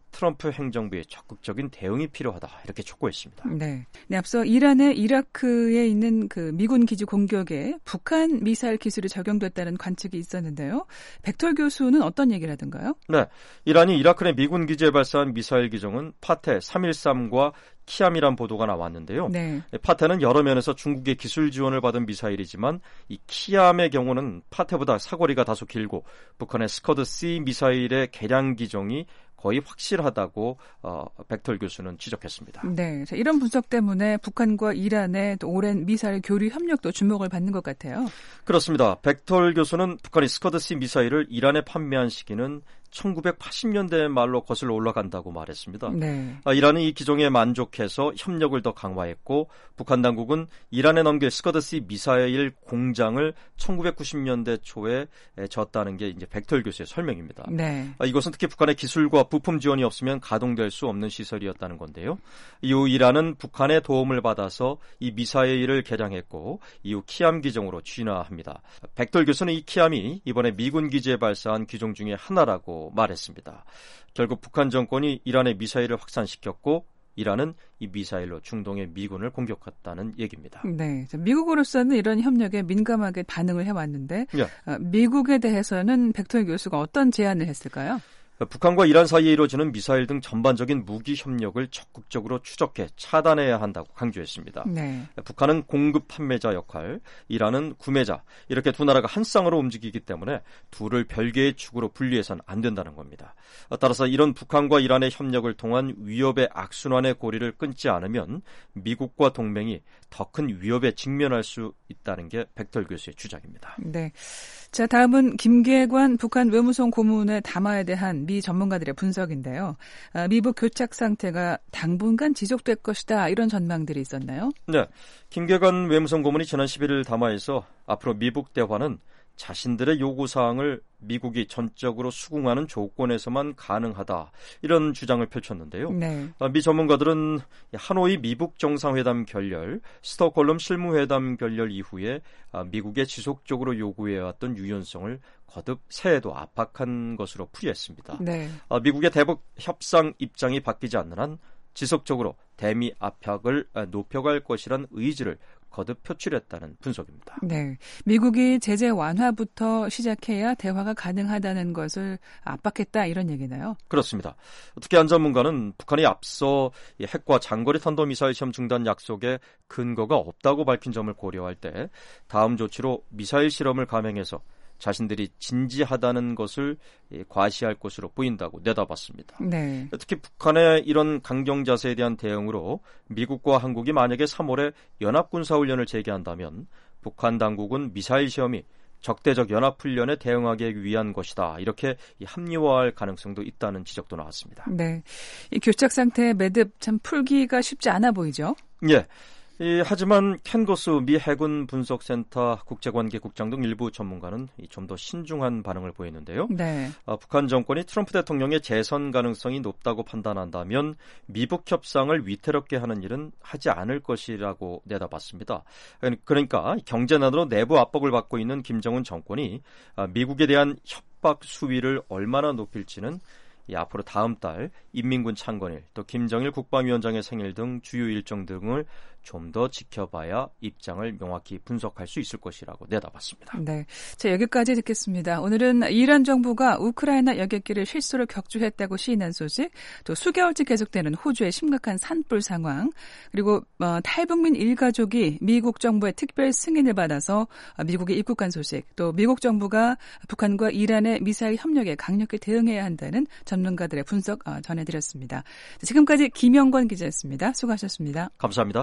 [SPEAKER 3] 트럼프 행정부의 적극적인 대응이 필요하다 이렇게 촉구했습니다.
[SPEAKER 2] 네. 네, 앞서 이란의 이라크에 있는 그 미군 기지 공격에 북한 미사일 기술이 적용됐다는 관측이 있었는데요. 백톨 교수는 어떤 얘기를 하던가요?
[SPEAKER 3] 네, 이란이 이라크 내 미군 기지에 발사한 미사일 기종은 파테 삼백십삼과 키암이란 보도가 나왔는데요.
[SPEAKER 2] 네.
[SPEAKER 3] 파테는 여러 면에서 중국의 기술 지원을 받은 미사일이지만 이 키암의 경우는 파테보다 사거리가 다소 길고 북한의 스커드-C 미사일의 개량 기종이 거의 확실하다고 어, 백톨 교수는 지적했습니다.
[SPEAKER 2] 네, 자, 이런 분석 때문에 북한과 이란의 또 오랜 미사일 교류 협력도 주목을 받는 것 같아요.
[SPEAKER 3] 그렇습니다. 백톨 교수는 북한이 스커드-C 미사일을 이란에 판매한 시기는 천구백팔십 년대 말로 거슬러 올라간다고 말했습니다.
[SPEAKER 2] 네.
[SPEAKER 3] 아, 이란은 이 기종에 만족해서 협력을 더 강화했고 북한 당국은 이란에 넘길 스커드-C 미사일 공장을 천구백구십 년대 초에 졌다는 게 이제 백톨 교수의 설명입니다.
[SPEAKER 2] 네.
[SPEAKER 3] 아, 이것은 특히 북한의 기술과 부품 지원이 없으면 가동될 수 없는 시설이었다는 건데요. 이후 이란은 북한의 도움을 받아서 이 미사일을 개량했고 이후 키암 기종으로 진화합니다. 백톨 교수는 이 키암이 이번에 미군 기지에 발사한 기종 중에 하나라고 말했습니다. 결국 북한 정권이 이란의 미사일을 확산시켰고 이란은 이 미사일로 중동의 미군을 공격했다는 얘기입니다.
[SPEAKER 2] 네, 미국으로서는 이런 협력에 민감하게 반응을 해왔는데
[SPEAKER 3] 네.
[SPEAKER 2] 미국에 대해서는 백톨 교수가 어떤 제안을 했을까요?
[SPEAKER 3] 북한과 이란 사이에 이루어지는 미사일 등 전반적인 무기 협력을 적극적으로 추적해 차단해야 한다고 강조했습니다.
[SPEAKER 2] 네.
[SPEAKER 3] 북한은 공급 판매자 역할, 이란은 구매자, 이렇게 두 나라가 한 쌍으로 움직이기 때문에 둘을 별개의 축으로 분리해서는 안 된다는 겁니다. 따라서 이런 북한과 이란의 협력을 통한 위협의 악순환의 고리를 끊지 않으면 미국과 동맹이 더 큰 위협에 직면할 수 있다는 게 백톨 교수의 주장입니다.
[SPEAKER 2] 네. 자, 다음은 김계관 북한 외무성 고문의 담화에 대한 미 전문가들의 분석인데요. 아, 미북 교착 상태가 당분간 지속될 것이다 이런 전망들이 있었나요?
[SPEAKER 3] 네, 김계관 외무성 고문이 지난 십일일 담화에서 앞으로 미북 대화는 자신들의 요구사항을 미국이 전적으로 수긍하는 조건에서만 가능하다 이런 주장을 펼쳤는데요.
[SPEAKER 2] 네.
[SPEAKER 3] 미 전문가들은 하노이 미북 정상회담 결렬, 스톡홀름 실무회담 결렬 이후에 미국에 지속적으로 요구해왔던 유연성을 거듭 새해도 압박한 것으로 풀이했습니다.
[SPEAKER 2] 네.
[SPEAKER 3] 미국의 대북 협상 입장이 바뀌지 않는 한 지속적으로 대미 압박을 높여갈 것이란 의지를 거듭 표출했다는 분석입니다.
[SPEAKER 2] 네, 미국이 제재 완화부터 시작해야 대화가 가능하다는 것을 압박했다 이런 얘기나요?
[SPEAKER 3] 그렇습니다. 특히 한 전문가는 북한이 앞서 핵과 장거리 탄도미사일 시험 중단 약속에 근거가 없다고 밝힌 점을 고려할 때 다음 조치로 미사일 실험을 감행해서 자신들이 진지하다는 것을 과시할 것으로 보인다고 내다봤습니다.
[SPEAKER 2] 네.
[SPEAKER 3] 특히 북한의 이런 강경 자세에 대한 대응으로 미국과 한국이 만약에 삼월에 연합군사훈련을 재개한다면 북한 당국은 미사일 시험이 적대적 연합훈련에 대응하기 위한 것이다. 이렇게 합리화할 가능성도 있다는 지적도 나왔습니다.
[SPEAKER 2] 네, 이 교착 상태의 매듭 참 풀기가 쉽지 않아 보이죠?
[SPEAKER 3] 예. 이, 하지만 켄 고스 미 해군 분석센터 국제관계국장 등 일부 전문가는 좀 더 신중한 반응을 보이는데요.
[SPEAKER 2] 네.
[SPEAKER 3] 어, 북한 정권이 트럼프 대통령의 재선 가능성이 높다고 판단한다면 미북 협상을 위태롭게 하는 일은 하지 않을 것이라고 내다봤습니다. 그러니까 경제난으로 내부 압박을 받고 있는 김정은 정권이 미국에 대한 협박 수위를 얼마나 높일지는 이 앞으로 다음 달 인민군 창건일, 또 김정일 국방위원장의 생일 등 주요 일정 등을 좀 더 지켜봐야 입장을 명확히 분석할 수 있을 것이라고 내다봤습니다.
[SPEAKER 2] 네, 자 여기까지 듣겠습니다. 오늘은 이란 정부가 우크라이나 여객기를 실수로 격추했다고 시인한 소식, 또 수개월째 계속되는 호주의 심각한 산불 상황, 그리고 어, 탈북민 일가족이 미국 정부의 특별 승인을 받아서 미국에 입국한 소식, 또 미국 정부가 북한과 이란의 미사일 협력에 강력히 대응해야 한다는 전문가들의 분석 어, 전해드렸습니다. 지금까지 김영권 기자였습니다. 수고하셨습니다.
[SPEAKER 3] 감사합니다.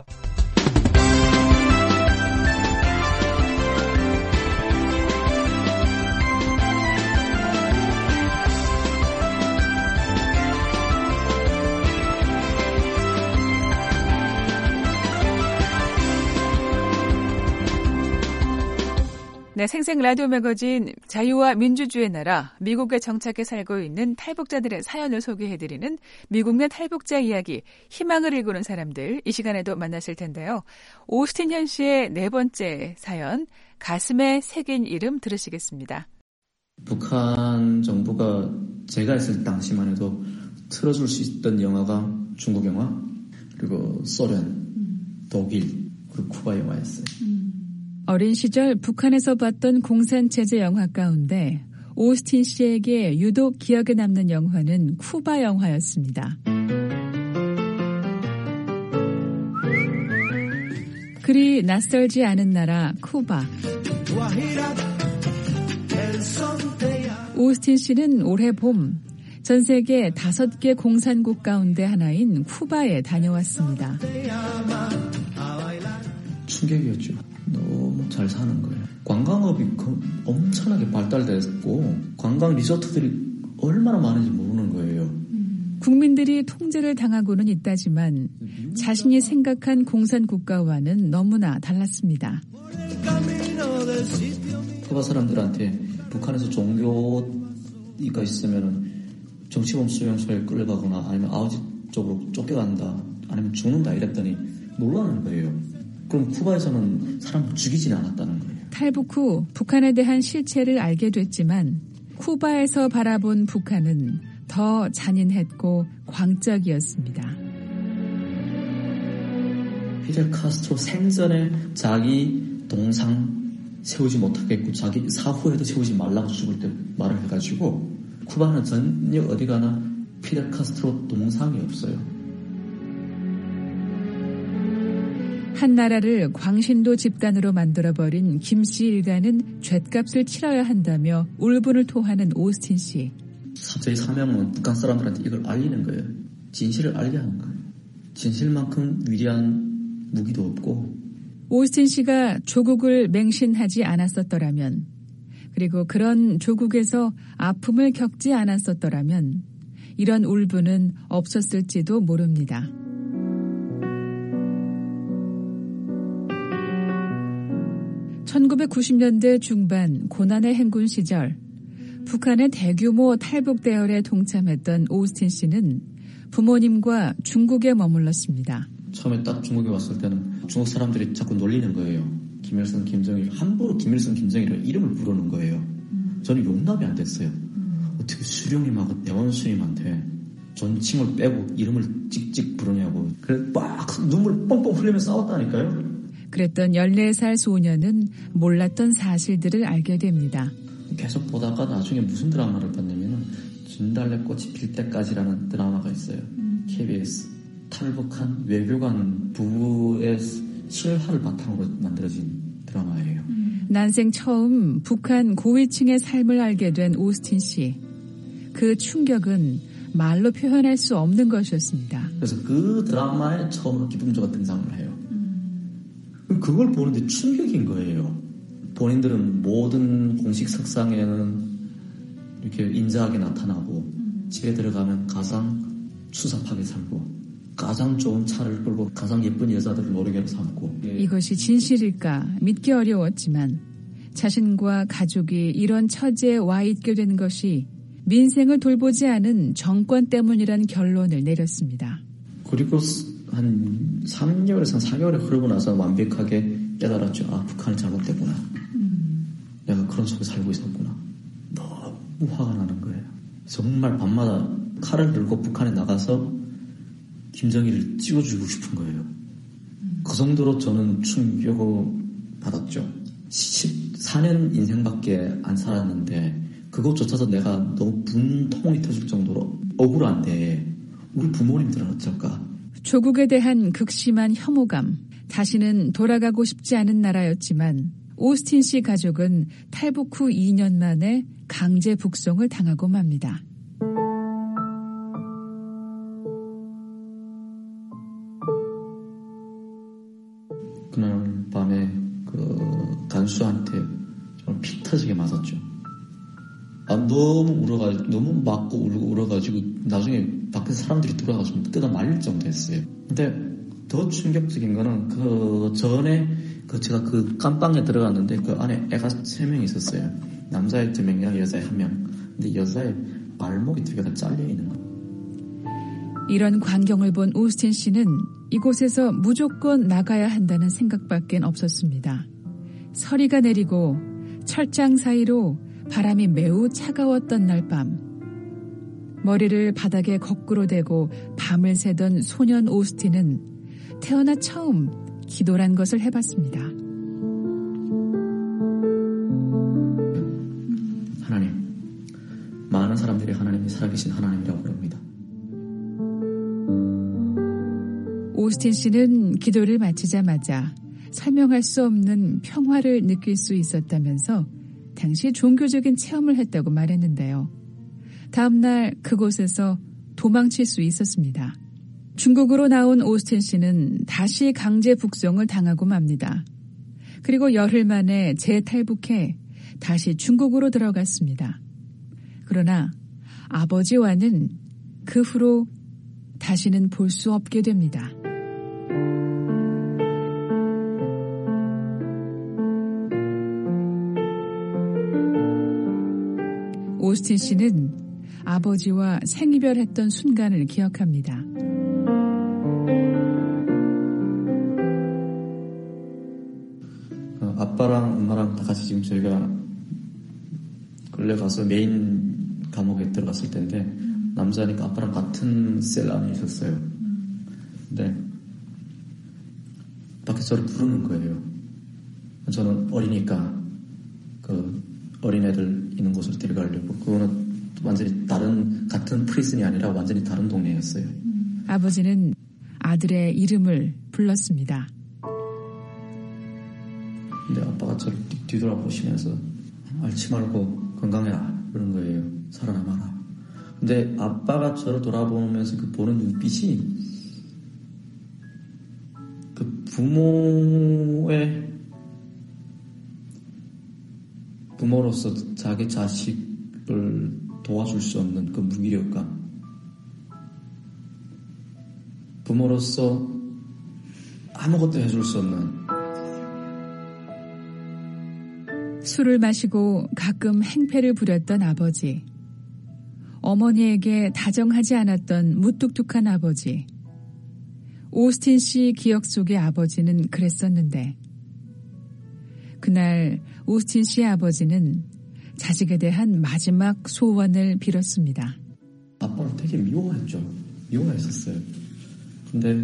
[SPEAKER 2] 네, 생생 라디오 매거진 자유와 민주주의의 나라, 미국에 정착해 살고 있는 탈북자들의 사연을 소개해드리는 미국 내 탈북자 이야기, 희망을 일구는 사람들, 이 시간에도 만나실 텐데요. 오스틴 현 씨의 네 번째 사연, 가슴에 새긴 이름 들으시겠습니다.
[SPEAKER 4] 북한 정부가 제가 있을 당시만 해도 틀어줄 수 있던 영화가 중국 영화, 그리고 소련, 음. 독일, 그리고 쿠바 영화였어요.
[SPEAKER 2] 음. 어린 시절 북한에서 봤던 공산체제 영화 가운데 오스틴 씨에게 유독 기억에 남는 영화는 쿠바 영화였습니다. 그리 낯설지 않은 나라 쿠바. 오스틴 씨는 올해 봄 전 세계 다섯 개 공산국 가운데 하나인 쿠바에 다녀왔습니다.
[SPEAKER 4] 충격이었죠. 너무 잘 사는 거예요. 관광업이 엄청나게 발달됐고 관광 리조트들이 얼마나 많은지 모르는 거예요.
[SPEAKER 2] 국민들이 통제를 당하고는 있다지만 자신이 생각한 공산국가와는 너무나 달랐습니다.
[SPEAKER 4] 쿠바 사람들한테 북한에서 종교가 있으면 정치범 수용소에 끌려가거나 아니면 아우지 쪽으로 쫓겨간다 아니면 죽는다 이랬더니 놀라는 거예요. 그럼 쿠바에서는 사람을 죽이지는 않았다는 거예요.
[SPEAKER 2] 탈북 후 북한에 대한 실체를 알게 됐지만 쿠바에서 바라본 북한은 더 잔인했고 광적이었습니다.
[SPEAKER 4] 피델 카스트로 생전에 자기 동상 세우지 못하겠고 자기 사후에도 세우지 말라고 죽을 때 말을 해가지고 쿠바는 전혀 어디 가나 피델 카스트로 동상이 없어요.
[SPEAKER 2] 한 나라를 광신도 집단으로 만들어버린 김 씨 일가는 죗값을 치러야 한다며 울분을 토하는 오스틴 씨.
[SPEAKER 4] 저희 사명은 북한 사람들한테 이걸 알리는 거예요. 진실을 알게 하는 거예요. 진실만큼 위대한 무기도 없고.
[SPEAKER 2] 오스틴 씨가 조국을 맹신하지 않았었더라면, 그리고 그런 조국에서 아픔을 겪지 않았었더라면 이런 울분은 없었을지도 모릅니다. 천구백구십 년대 중반 고난의 행군 시절 북한의 대규모 탈북 대열에 동참했던 오스틴 씨는 부모님과 중국에 머물렀습니다.
[SPEAKER 4] 처음에 딱 중국에 왔을 때는 중국 사람들이 자꾸 놀리는 거예요. 김일성, 김정일, 함부로 김일성, 김정일의 이름을 부르는 거예요. 음. 저는 용납이 안 됐어요. 음. 어떻게 수령님하고 대원수님한테 존칭을 빼고 이름을 찍찍 부르냐고. 그래서 막 눈물 뻥뻥 흘리면서 싸웠다니까요.
[SPEAKER 2] 그랬던 열네 살 소녀는 몰랐던 사실들을 알게 됩니다.
[SPEAKER 4] 계속 보다가 나중에 무슨 드라마를 봤냐면 진달래꽃이 필 때까지라는 드라마가 있어요. 음. 케이비에스. 탈북한 외교관 부부의 실화를 바탕으로 만들어진 드라마예요.
[SPEAKER 2] 음. 난생 처음 북한 고위층의 삶을 알게 된 오스틴 씨. 그 충격은 말로 표현할 수 없는 것이었습니다.
[SPEAKER 4] 그래서 그 드라마에 처음으로 기쁨조가 등장을 해요. 음. 그걸 보는데 충격인 거예요. 본인들은 모든 공식 석상에는 이렇게 인자하게 나타나고 음. 집에 들어가면 가장 추잡하게 살고 가장 좋은 차를 끌고 가장 예쁜 여자들을 노래개로 삼고.
[SPEAKER 2] 이것이 진실일까 믿기 어려웠지만 자신과 가족이 이런 처지에 와 있게 된 것이 민생을 돌보지 않은 정권 때문이란 결론을 내렸습니다.
[SPEAKER 4] 그리고 한 삼 개월에서 한 사 개월이 흐르고 나서 완벽하게 깨달았죠. 아, 북한이 잘못됐구나. 음. 내가 그런 속에 살고 있었구나. 너무 화가 나는 거예요. 정말 밤마다 칼을 들고 북한에 나가서 김정일을 찍어주고 싶은 거예요. 음. 그 정도로 저는 충격을 받았죠. 십사 년 인생밖에 안 살았는데 그것조차도 내가 너무 분통이 터질 정도로 억울한데 우리 부모님들은 어쩔까?
[SPEAKER 2] 조국에 대한 극심한 혐오감, 다시는 돌아가고 싶지 않은 나라였지만 오스틴 씨 가족은 탈북 후 이 년 만에 강제 북송을 당하고 맙니다.
[SPEAKER 4] 그날 밤에 그 간수한테 정말 피 터지게 맞았죠. 아, 너무 울어가지고, 너무 맞고 울고 울어가지고, 나중에 밖에서 사람들이 들어와가지고 뜯어 말릴 정도였어요. 근데 더 충격적인 거는 그 전에 그 제가 그 깜빵에 들어갔는데 그 안에 애가 세 명 있었어요. 남자애 두 명이랑 여자애 한 명. 근데 여자애 발목이 두 개가 잘려있는 거예요.
[SPEAKER 2] 이런 광경을 본 오스틴 씨는 이곳에서 무조건 나가야 한다는 생각밖엔 없었습니다. 서리가 내리고 철장 사이로 바람이 매우 차가웠던 날 밤, 머리를 바닥에 거꾸로 대고 밤을 새던 소년 오스틴은 태어나 처음 기도란 것을 해봤습니다.
[SPEAKER 4] 하나님, 많은 사람들이 하나님이 살아계신 하나님이라고 부릅니다.
[SPEAKER 2] 오스틴 씨는 기도를 마치자마자 설명할 수 없는 평화를 느낄 수 있었다면서 당시 종교적인 체험을 했다고 말했는데요. 다음 날 그곳에서 도망칠 수 있었습니다. 중국으로 나온 오스틴 씨는 다시 강제 북송을 당하고 맙니다. 그리고 열흘 만에 재탈북해 다시 중국으로 들어갔습니다. 그러나 아버지와는 그 후로 다시는 볼 수 없게 됩니다. 오스틴 씨는 아버지와 생이별했던 순간을 기억합니다.
[SPEAKER 4] 아빠랑 엄마랑 다 같이 지금 저희가 끌려가서 메인 감옥에 들어갔을 텐데 남자니까 아빠랑 같은 셀 안에 있었어요. 근데 밖에서 저를 부르는 거예요. 저는 어리니까 그 어린애들 있는 곳으로 데려가려고. 그거는 완전히 다른 같은 프리즌이 아니라 완전히 다른 동네였어요.
[SPEAKER 2] 아버지는 아들의 이름을 불렀습니다.
[SPEAKER 4] 근데 아빠가 저를 뒤돌아보시면서 앓지 말고 건강해라 그런 거예요. 살아남아라. 근데 아빠가 저를 돌아보면서 그 보는 눈빛이 그 부모의 부모로서 자기 자식을 도와줄 수 없는 그 무기력감, 부모로서 아무것도 해줄 수 없는.
[SPEAKER 2] 술을 마시고 가끔 행패를 부렸던 아버지, 어머니에게 다정하지 않았던 무뚝뚝한 아버지. 오스틴 씨 기억 속의 아버지는 그랬었는데 그날 오스틴 씨의 아버지는 자식에 대한 마지막 소원을 빌었습니다.
[SPEAKER 4] 아빠를 되게 미워했죠. 미워했었어요. 근데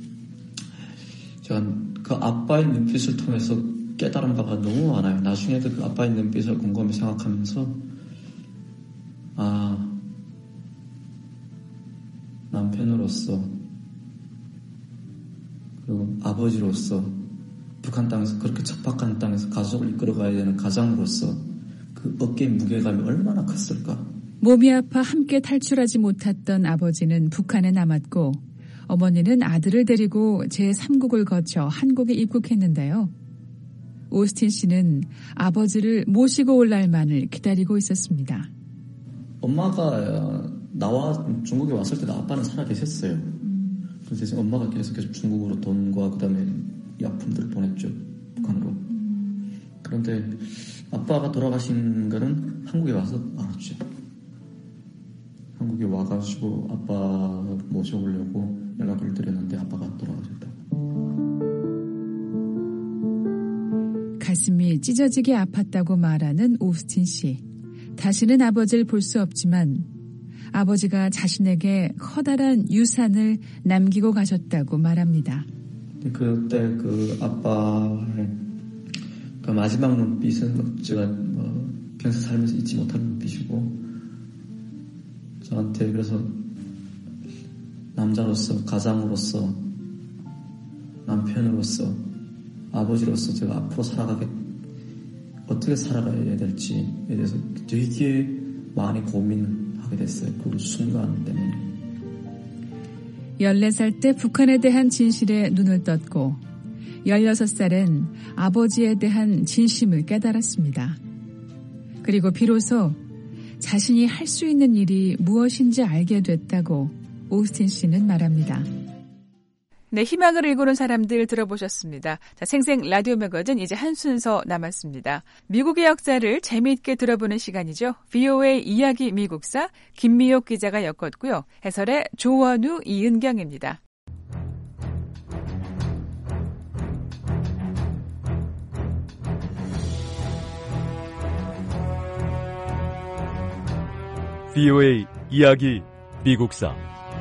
[SPEAKER 4] 제가 그 아빠의 눈빛을 통해서 깨달은 바가 너무 많아요. 나중에도 그 아빠의 눈빛을 곰곰이 생각하면서 아, 남편으로서 그리고 아버지로서 북한 땅에서 그렇게 척박한 땅에서 가족을 이끌어가야 되는 가장으로서 그 어깨의 무게감이 얼마나 컸을까.
[SPEAKER 2] 몸이 아파 함께 탈출하지 못했던 아버지는 북한에 남았고 어머니는 아들을 데리고 제삼국을 거쳐 한국에 입국했는데요. 오스틴 씨는 아버지를 모시고 올 날만을 기다리고 있었습니다.
[SPEAKER 4] 엄마가 나와 중국에 왔을 때도 아빠는 살아 계셨어요. 그래서 엄마가 계속해서 중국으로 돈과 그다음에 약품들을 보냈죠. 북한으로. 그런데 아빠가 돌아가신 거는 한국에 와서 알았죠. 한국에 와가지고 아빠 모셔오려고 연락을 드렸는데 아빠가 돌아가셨다고.
[SPEAKER 2] 가슴이 찢어지게 아팠다고 말하는 오스틴 씨. 다시는 아버지를 볼 수 없지만 아버지가 자신에게 커다란 유산을 남기고 가셨다고 말합니다.
[SPEAKER 4] 그때 그 아빠의 그 마지막 눈빛은 제가 뭐 평생 살면서 잊지 못할 눈빛이고 저한테 그래서 남자로서 가장으로서 남편으로서 아버지로서 제가 앞으로 살아가게 어떻게 살아가야 될지에 대해서 되게 많이 고민하게 됐어요. 그 순간 때문에.
[SPEAKER 2] 열네 살 때 북한에 대한 진실에 눈을 떴고 열여섯 살엔 아버지에 대한 진심을 깨달았습니다. 그리고 비로소 자신이 할 수 있는 일이 무엇인지 알게 됐다고 오스틴 씨는 말합니다. 네, 희망을 일구는 사람들 들어보셨습니다. 자, 생생 라디오 매거진 이제 한 순서 남았습니다. 미국의 역사를 재미있게 들어보는 시간이죠. 브이오에이 이야기 미국사 김미옥 기자가 엮었고요. 해설의 조원우, 이은경입니다.
[SPEAKER 1] 브이오에이 이야기 미국사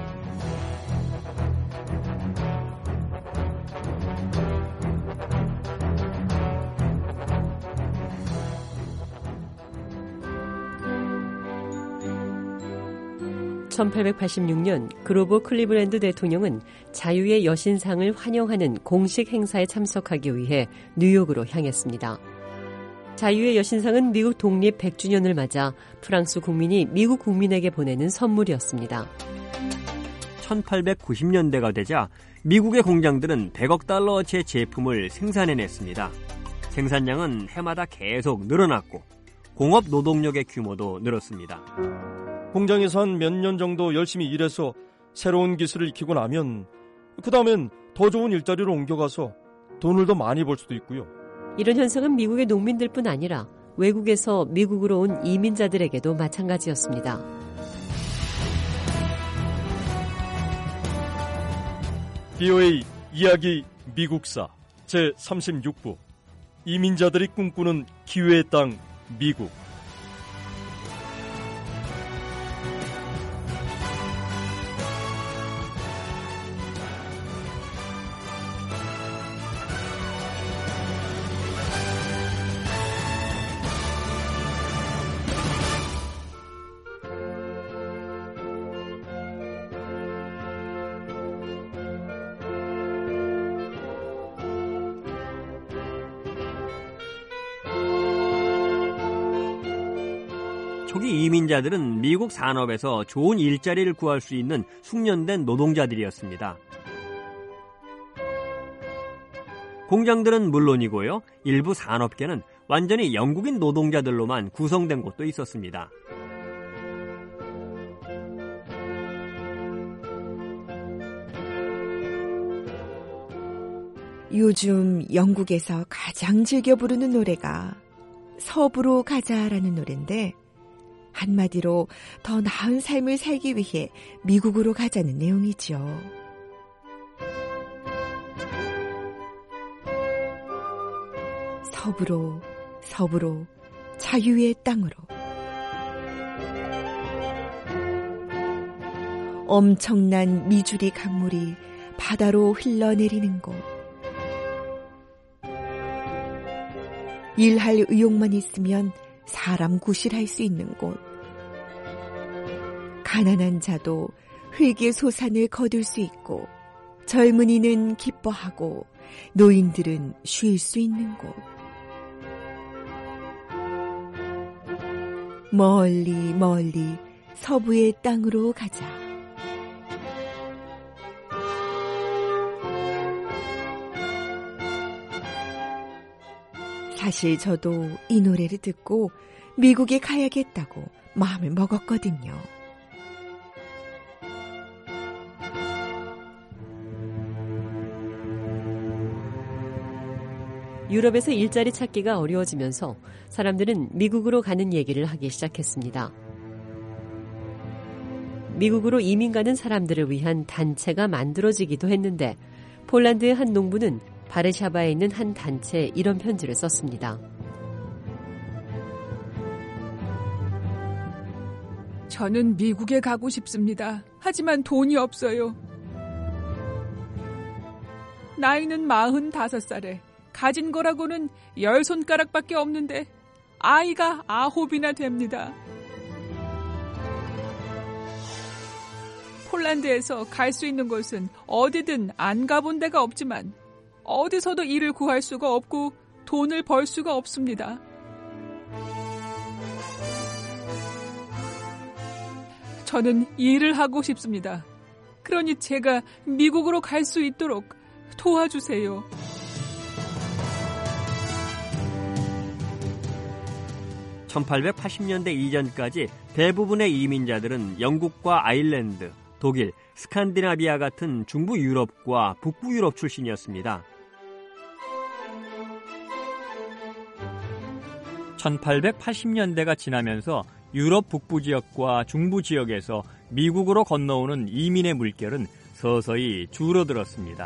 [SPEAKER 5] 천팔백팔십육 년 그로버 클리브랜드 대통령은 자유의 여신상을 환영하는 공식 행사에 참석하기 위해 뉴욕으로 향했습니다. 자유의 여신상은 미국 독립 백 주년을 맞아 프랑스 국민이 미국 국민에게 보내는 선물이었습니다.
[SPEAKER 6] 천팔백구십 년대가 되자 미국의 공장들은 백억 달러어치의 제품을 생산해냈습니다. 생산량은 해마다 계속 늘어났고 공업 노동력의 규모도 늘었습니다.
[SPEAKER 1] 공장에서 한 몇 년 정도 열심히 일해서 새로운 기술을 익히고 나면 그 다음엔 더 좋은 일자리로 옮겨가서 돈을 더 많이 벌 수도 있고요.
[SPEAKER 5] 이런 현상은 미국의 농민들뿐 아니라 외국에서 미국으로 온 이민자들에게도 마찬가지였습니다.
[SPEAKER 1] 비오에이 이야기 미국사 제삼십육 부 이민자들이 꿈꾸는 기회의 땅 미국.
[SPEAKER 6] 초기 이민자들은 미국 산업에서 좋은 일자리를 구할 수 있는 숙련된 노동자들이었습니다. 공장들은 물론이고요, 일부 산업계는 완전히 영국인 노동자들로만 구성된 곳도 있었습니다.
[SPEAKER 7] 요즘 영국에서 가장 즐겨 부르는 노래가 서부로 가자라는 노래인데, 한마디로 더 나은 삶을 살기 위해 미국으로 가자는 내용이죠. 서부로, 서부로, 자유의 땅으로. 엄청난 미주리 강물이 바다로 흘러내리는 곳. 일할 의욕만 있으면 사람 구실할 수 있는 곳. 가난한 자도 흙의 소산을 거둘 수 있고, 젊은이는 기뻐하고 노인들은 쉴 수 있는 곳. 멀리 멀리 서부의 땅으로 가자. 사실 저도 이 노래를 듣고 미국에 가야겠다고 마음을 먹었거든요.
[SPEAKER 5] 유럽에서 일자리 찾기가 어려워지면서 사람들은 미국으로 가는 얘기를 하기 시작했습니다. 미국으로 이민 가는 사람들을 위한 단체가 만들어지기도 했는데, 폴란드의 한 농부는 바르샤바에 있는 한 단체에 이런 편지를 썼습니다.
[SPEAKER 2] 저는 미국에 가고 싶습니다. 하지만 돈이 없어요. 나이는 마흔다섯 살에 가진 거라고는 열 손가락밖에 없는데 아이가 아홉이나 됩니다. 폴란드에서 갈 수 있는 곳은 어디든 안 가본 데가 없지만 어디서도 일을 구할 수가 없고 돈을 벌 수가 없습니다. 저는 일을 하고 싶습니다. 그러니 제가 미국으로 갈 수 있도록 도와주세요.
[SPEAKER 6] 천팔백팔십 년대 이전까지 대부분의 이민자들은 영국과 아일랜드, 독일, 스칸디나비아 같은 중부 유럽과 북부 유럽 출신이었습니다. 천팔백팔십 년대가 지나면서 유럽 북부 지역과 중부 지역에서 미국으로 건너오는 이민의 물결은 서서히 줄어들었습니다.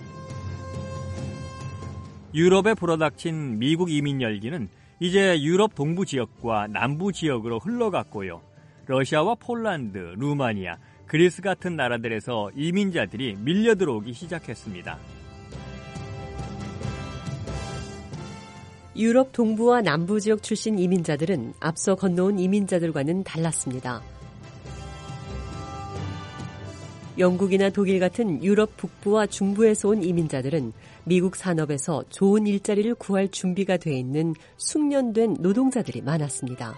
[SPEAKER 6] 유럽에 불어닥친 미국 이민 열기는 이제 유럽 동부 지역과 남부 지역으로 흘러갔고요. 러시아와 폴란드, 루마니아, 그리스 같은 나라들에서 이민자들이 밀려 들어오기 시작했습니다.
[SPEAKER 5] 유럽 동부와 남부 지역 출신 이민자들은 앞서 건너온 이민자들과는 달랐습니다. 영국이나 독일 같은 유럽 북부와 중부에서 온 이민자들은 미국 산업에서 좋은 일자리를 구할 준비가 돼 있는 숙련된 노동자들이 많았습니다.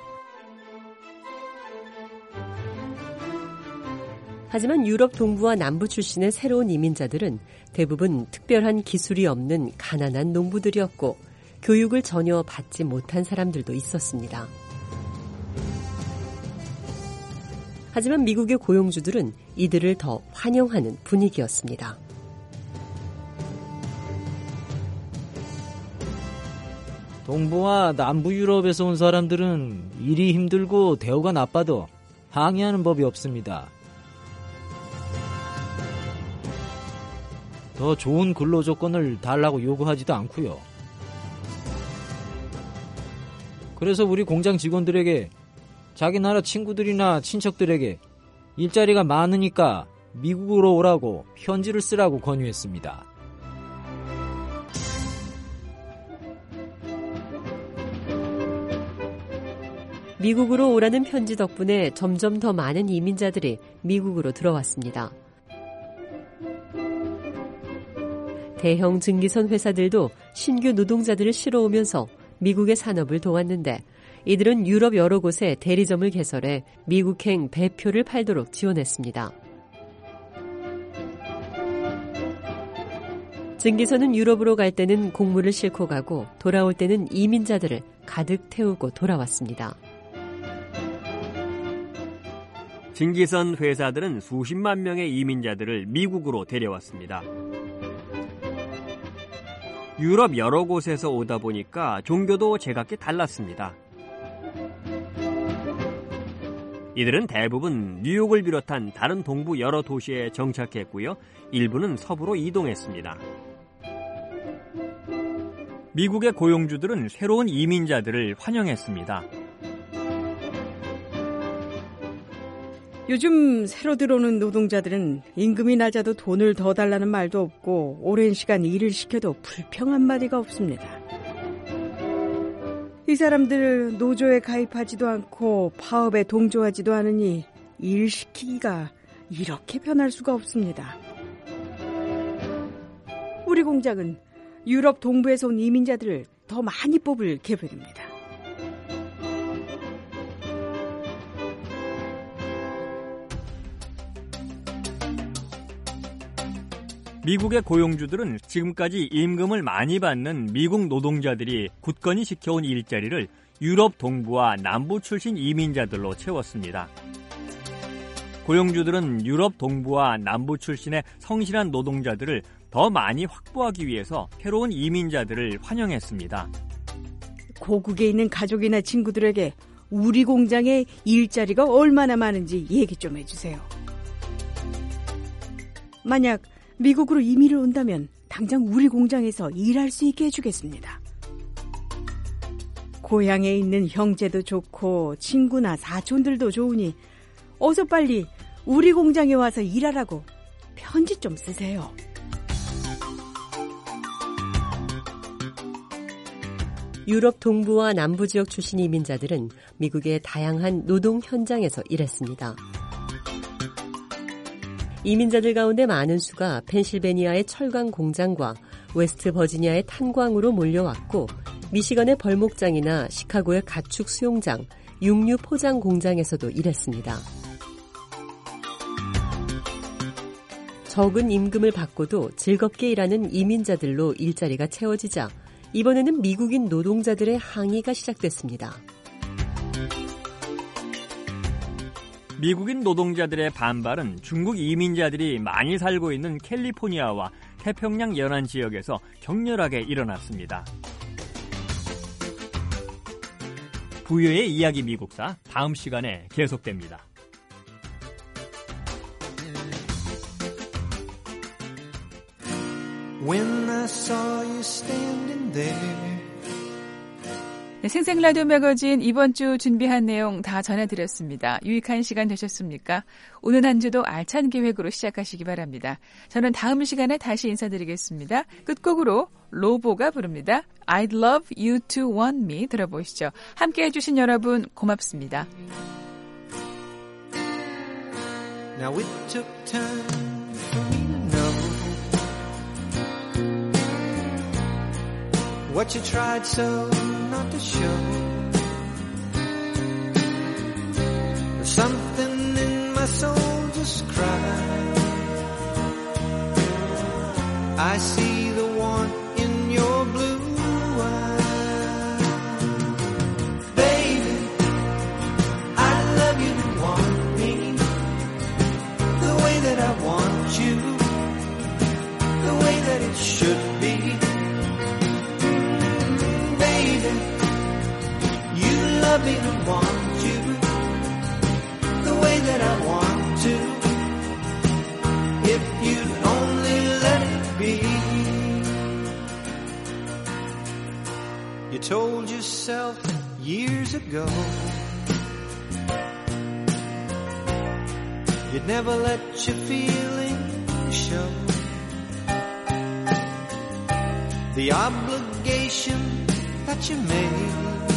[SPEAKER 5] 하지만 유럽 동부와 남부 출신의 새로운 이민자들은 대부분 특별한 기술이 없는 가난한 농부들이었고 교육을 전혀 받지 못한 사람들도 있었습니다. 하지만 미국의 고용주들은 이들을 더 환영하는 분위기였습니다.
[SPEAKER 8] 동부와 남부 유럽에서 온 사람들은 일이 힘들고 대우가 나빠도 항의하는 법이 없습니다. 더 좋은 근로 조건을 달라고 요구하지도 않고요. 그래서 우리 공장 직원들에게 자기 나라 친구들이나 친척들에게 일자리가 많으니까 미국으로 오라고 편지를 쓰라고 권유했습니다.
[SPEAKER 5] 미국으로 오라는 편지 덕분에 점점 더 많은 이민자들이 미국으로 들어왔습니다. 대형 증기선 회사들도 신규 노동자들을 실어오면서 미국의 산업을 도왔는데 이들은 유럽 여러 곳에 대리점을 개설해 미국행 배표를 팔도록 지원했습니다. 증기선은 유럽으로 갈 때는 곡물을 싣고 가고 돌아올 때는 이민자들을 가득 태우고 돌아왔습니다.
[SPEAKER 6] 증기선 회사들은 수십만 명의 이민자들을 미국으로 데려왔습니다. 유럽 여러 곳에서 오다 보니까 종교도 제각기 달랐습니다. 이들은 대부분 뉴욕을 비롯한 다른 동부 여러 도시에 정착했고요. 일부는 서부로 이동했습니다. 미국의 고용주들은 새로운 이민자들을 환영했습니다.
[SPEAKER 9] 요즘 새로 들어오는 노동자들은 임금이 낮아도 돈을 더 달라는 말도 없고 오랜 시간 일을 시켜도 불평 한마디가 없습니다. 이 사람들 노조에 가입하지도 않고 파업에 동조하지도 않으니 일 시키기가 이렇게 편할 수가 없습니다. 우리 공장은 유럽 동부에서 온 이민자들을 더 많이 뽑을 계획입니다.
[SPEAKER 6] 미국의 고용주들은 지금까지 임금을 많이 받는 미국 노동자들이 굳건히 지켜온 일자리를 유럽 동부와 남부 출신 이민자들로 채웠습니다. 고용주들은 유럽 동부와 남부 출신의 성실한 노동자들을 더 많이 확보하기 위해서 새로운 이민자들을 환영했습니다.
[SPEAKER 9] 고국에 있는 가족이나 친구들에게 우리 공장에 일자리가 얼마나 많은지 얘기 좀 해주세요. 만약 미국으로 이민을 온다면 당장 우리 공장에서 일할 수 있게 해주겠습니다. 고향에 있는 형제도 좋고 친구나 사촌들도 좋으니 어서 빨리 우리 공장에 와서 일하라고 편지 좀 쓰세요.
[SPEAKER 5] 유럽 동부와 남부 지역 출신 이민자들은 미국의 다양한 노동 현장에서 일했습니다. 이민자들 가운데 많은 수가 펜실베니아의 철강 공장과 웨스트 버지니아의 탄광으로 몰려왔고 미시건의 벌목장이나 시카고의 가축 수용장, 육류 포장 공장에서도 일했습니다. 적은 임금을 받고도 즐겁게 일하는 이민자들로 일자리가 채워지자 이번에는 미국인 노동자들의 항의가 시작됐습니다.
[SPEAKER 6] 미국인 노동자들의 반발은 중국 이민자들이 많이 살고 있는 캘리포니아와 태평양 연안 지역에서 격렬하게 일어났습니다. 부유의 이야기 미국사 다음 시간에 계속됩니다.
[SPEAKER 10] When I saw you standing there
[SPEAKER 2] 네, 생생라디오 매거진 이번 주 준비한 내용 다 전해드렸습니다. 유익한 시간 되셨습니까? 오늘 한 주도 알찬 계획으로 시작하시기 바랍니다. 저는 다음 시간에 다시 인사드리겠습니다. 끝곡으로 로보가 부릅니다. I'd love you to want me 들어보시죠. 함께 해주신 여러분 고맙습니다.
[SPEAKER 10] Now it took time for me to know what you tried so not to show. There's something in my soul just cried. I see the warmth in your blue eyes. Baby, I love you to want me the way that I want you, the way that it should be. Love me to want you the way that I want to, if you'd only let it be. You told yourself years ago you'd never let your feelings show. The obligation that you made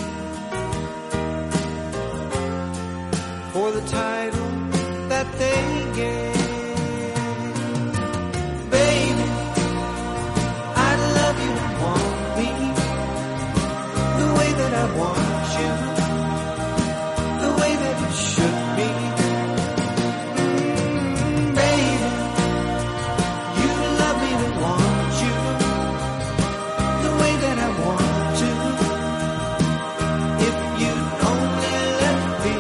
[SPEAKER 10] for the title that they gave. Baby, I love you and want me the way that I want you, the way that it should be. Mm, baby, you love me and want you the way that I want to, if you'd only let me.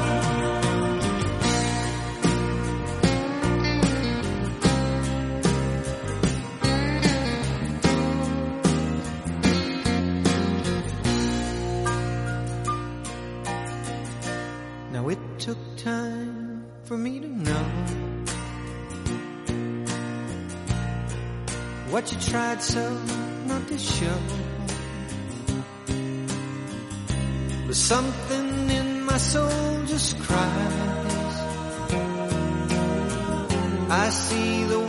[SPEAKER 10] Now it took time for me to know what you tried so not to show. But something in my soul just cries. I see the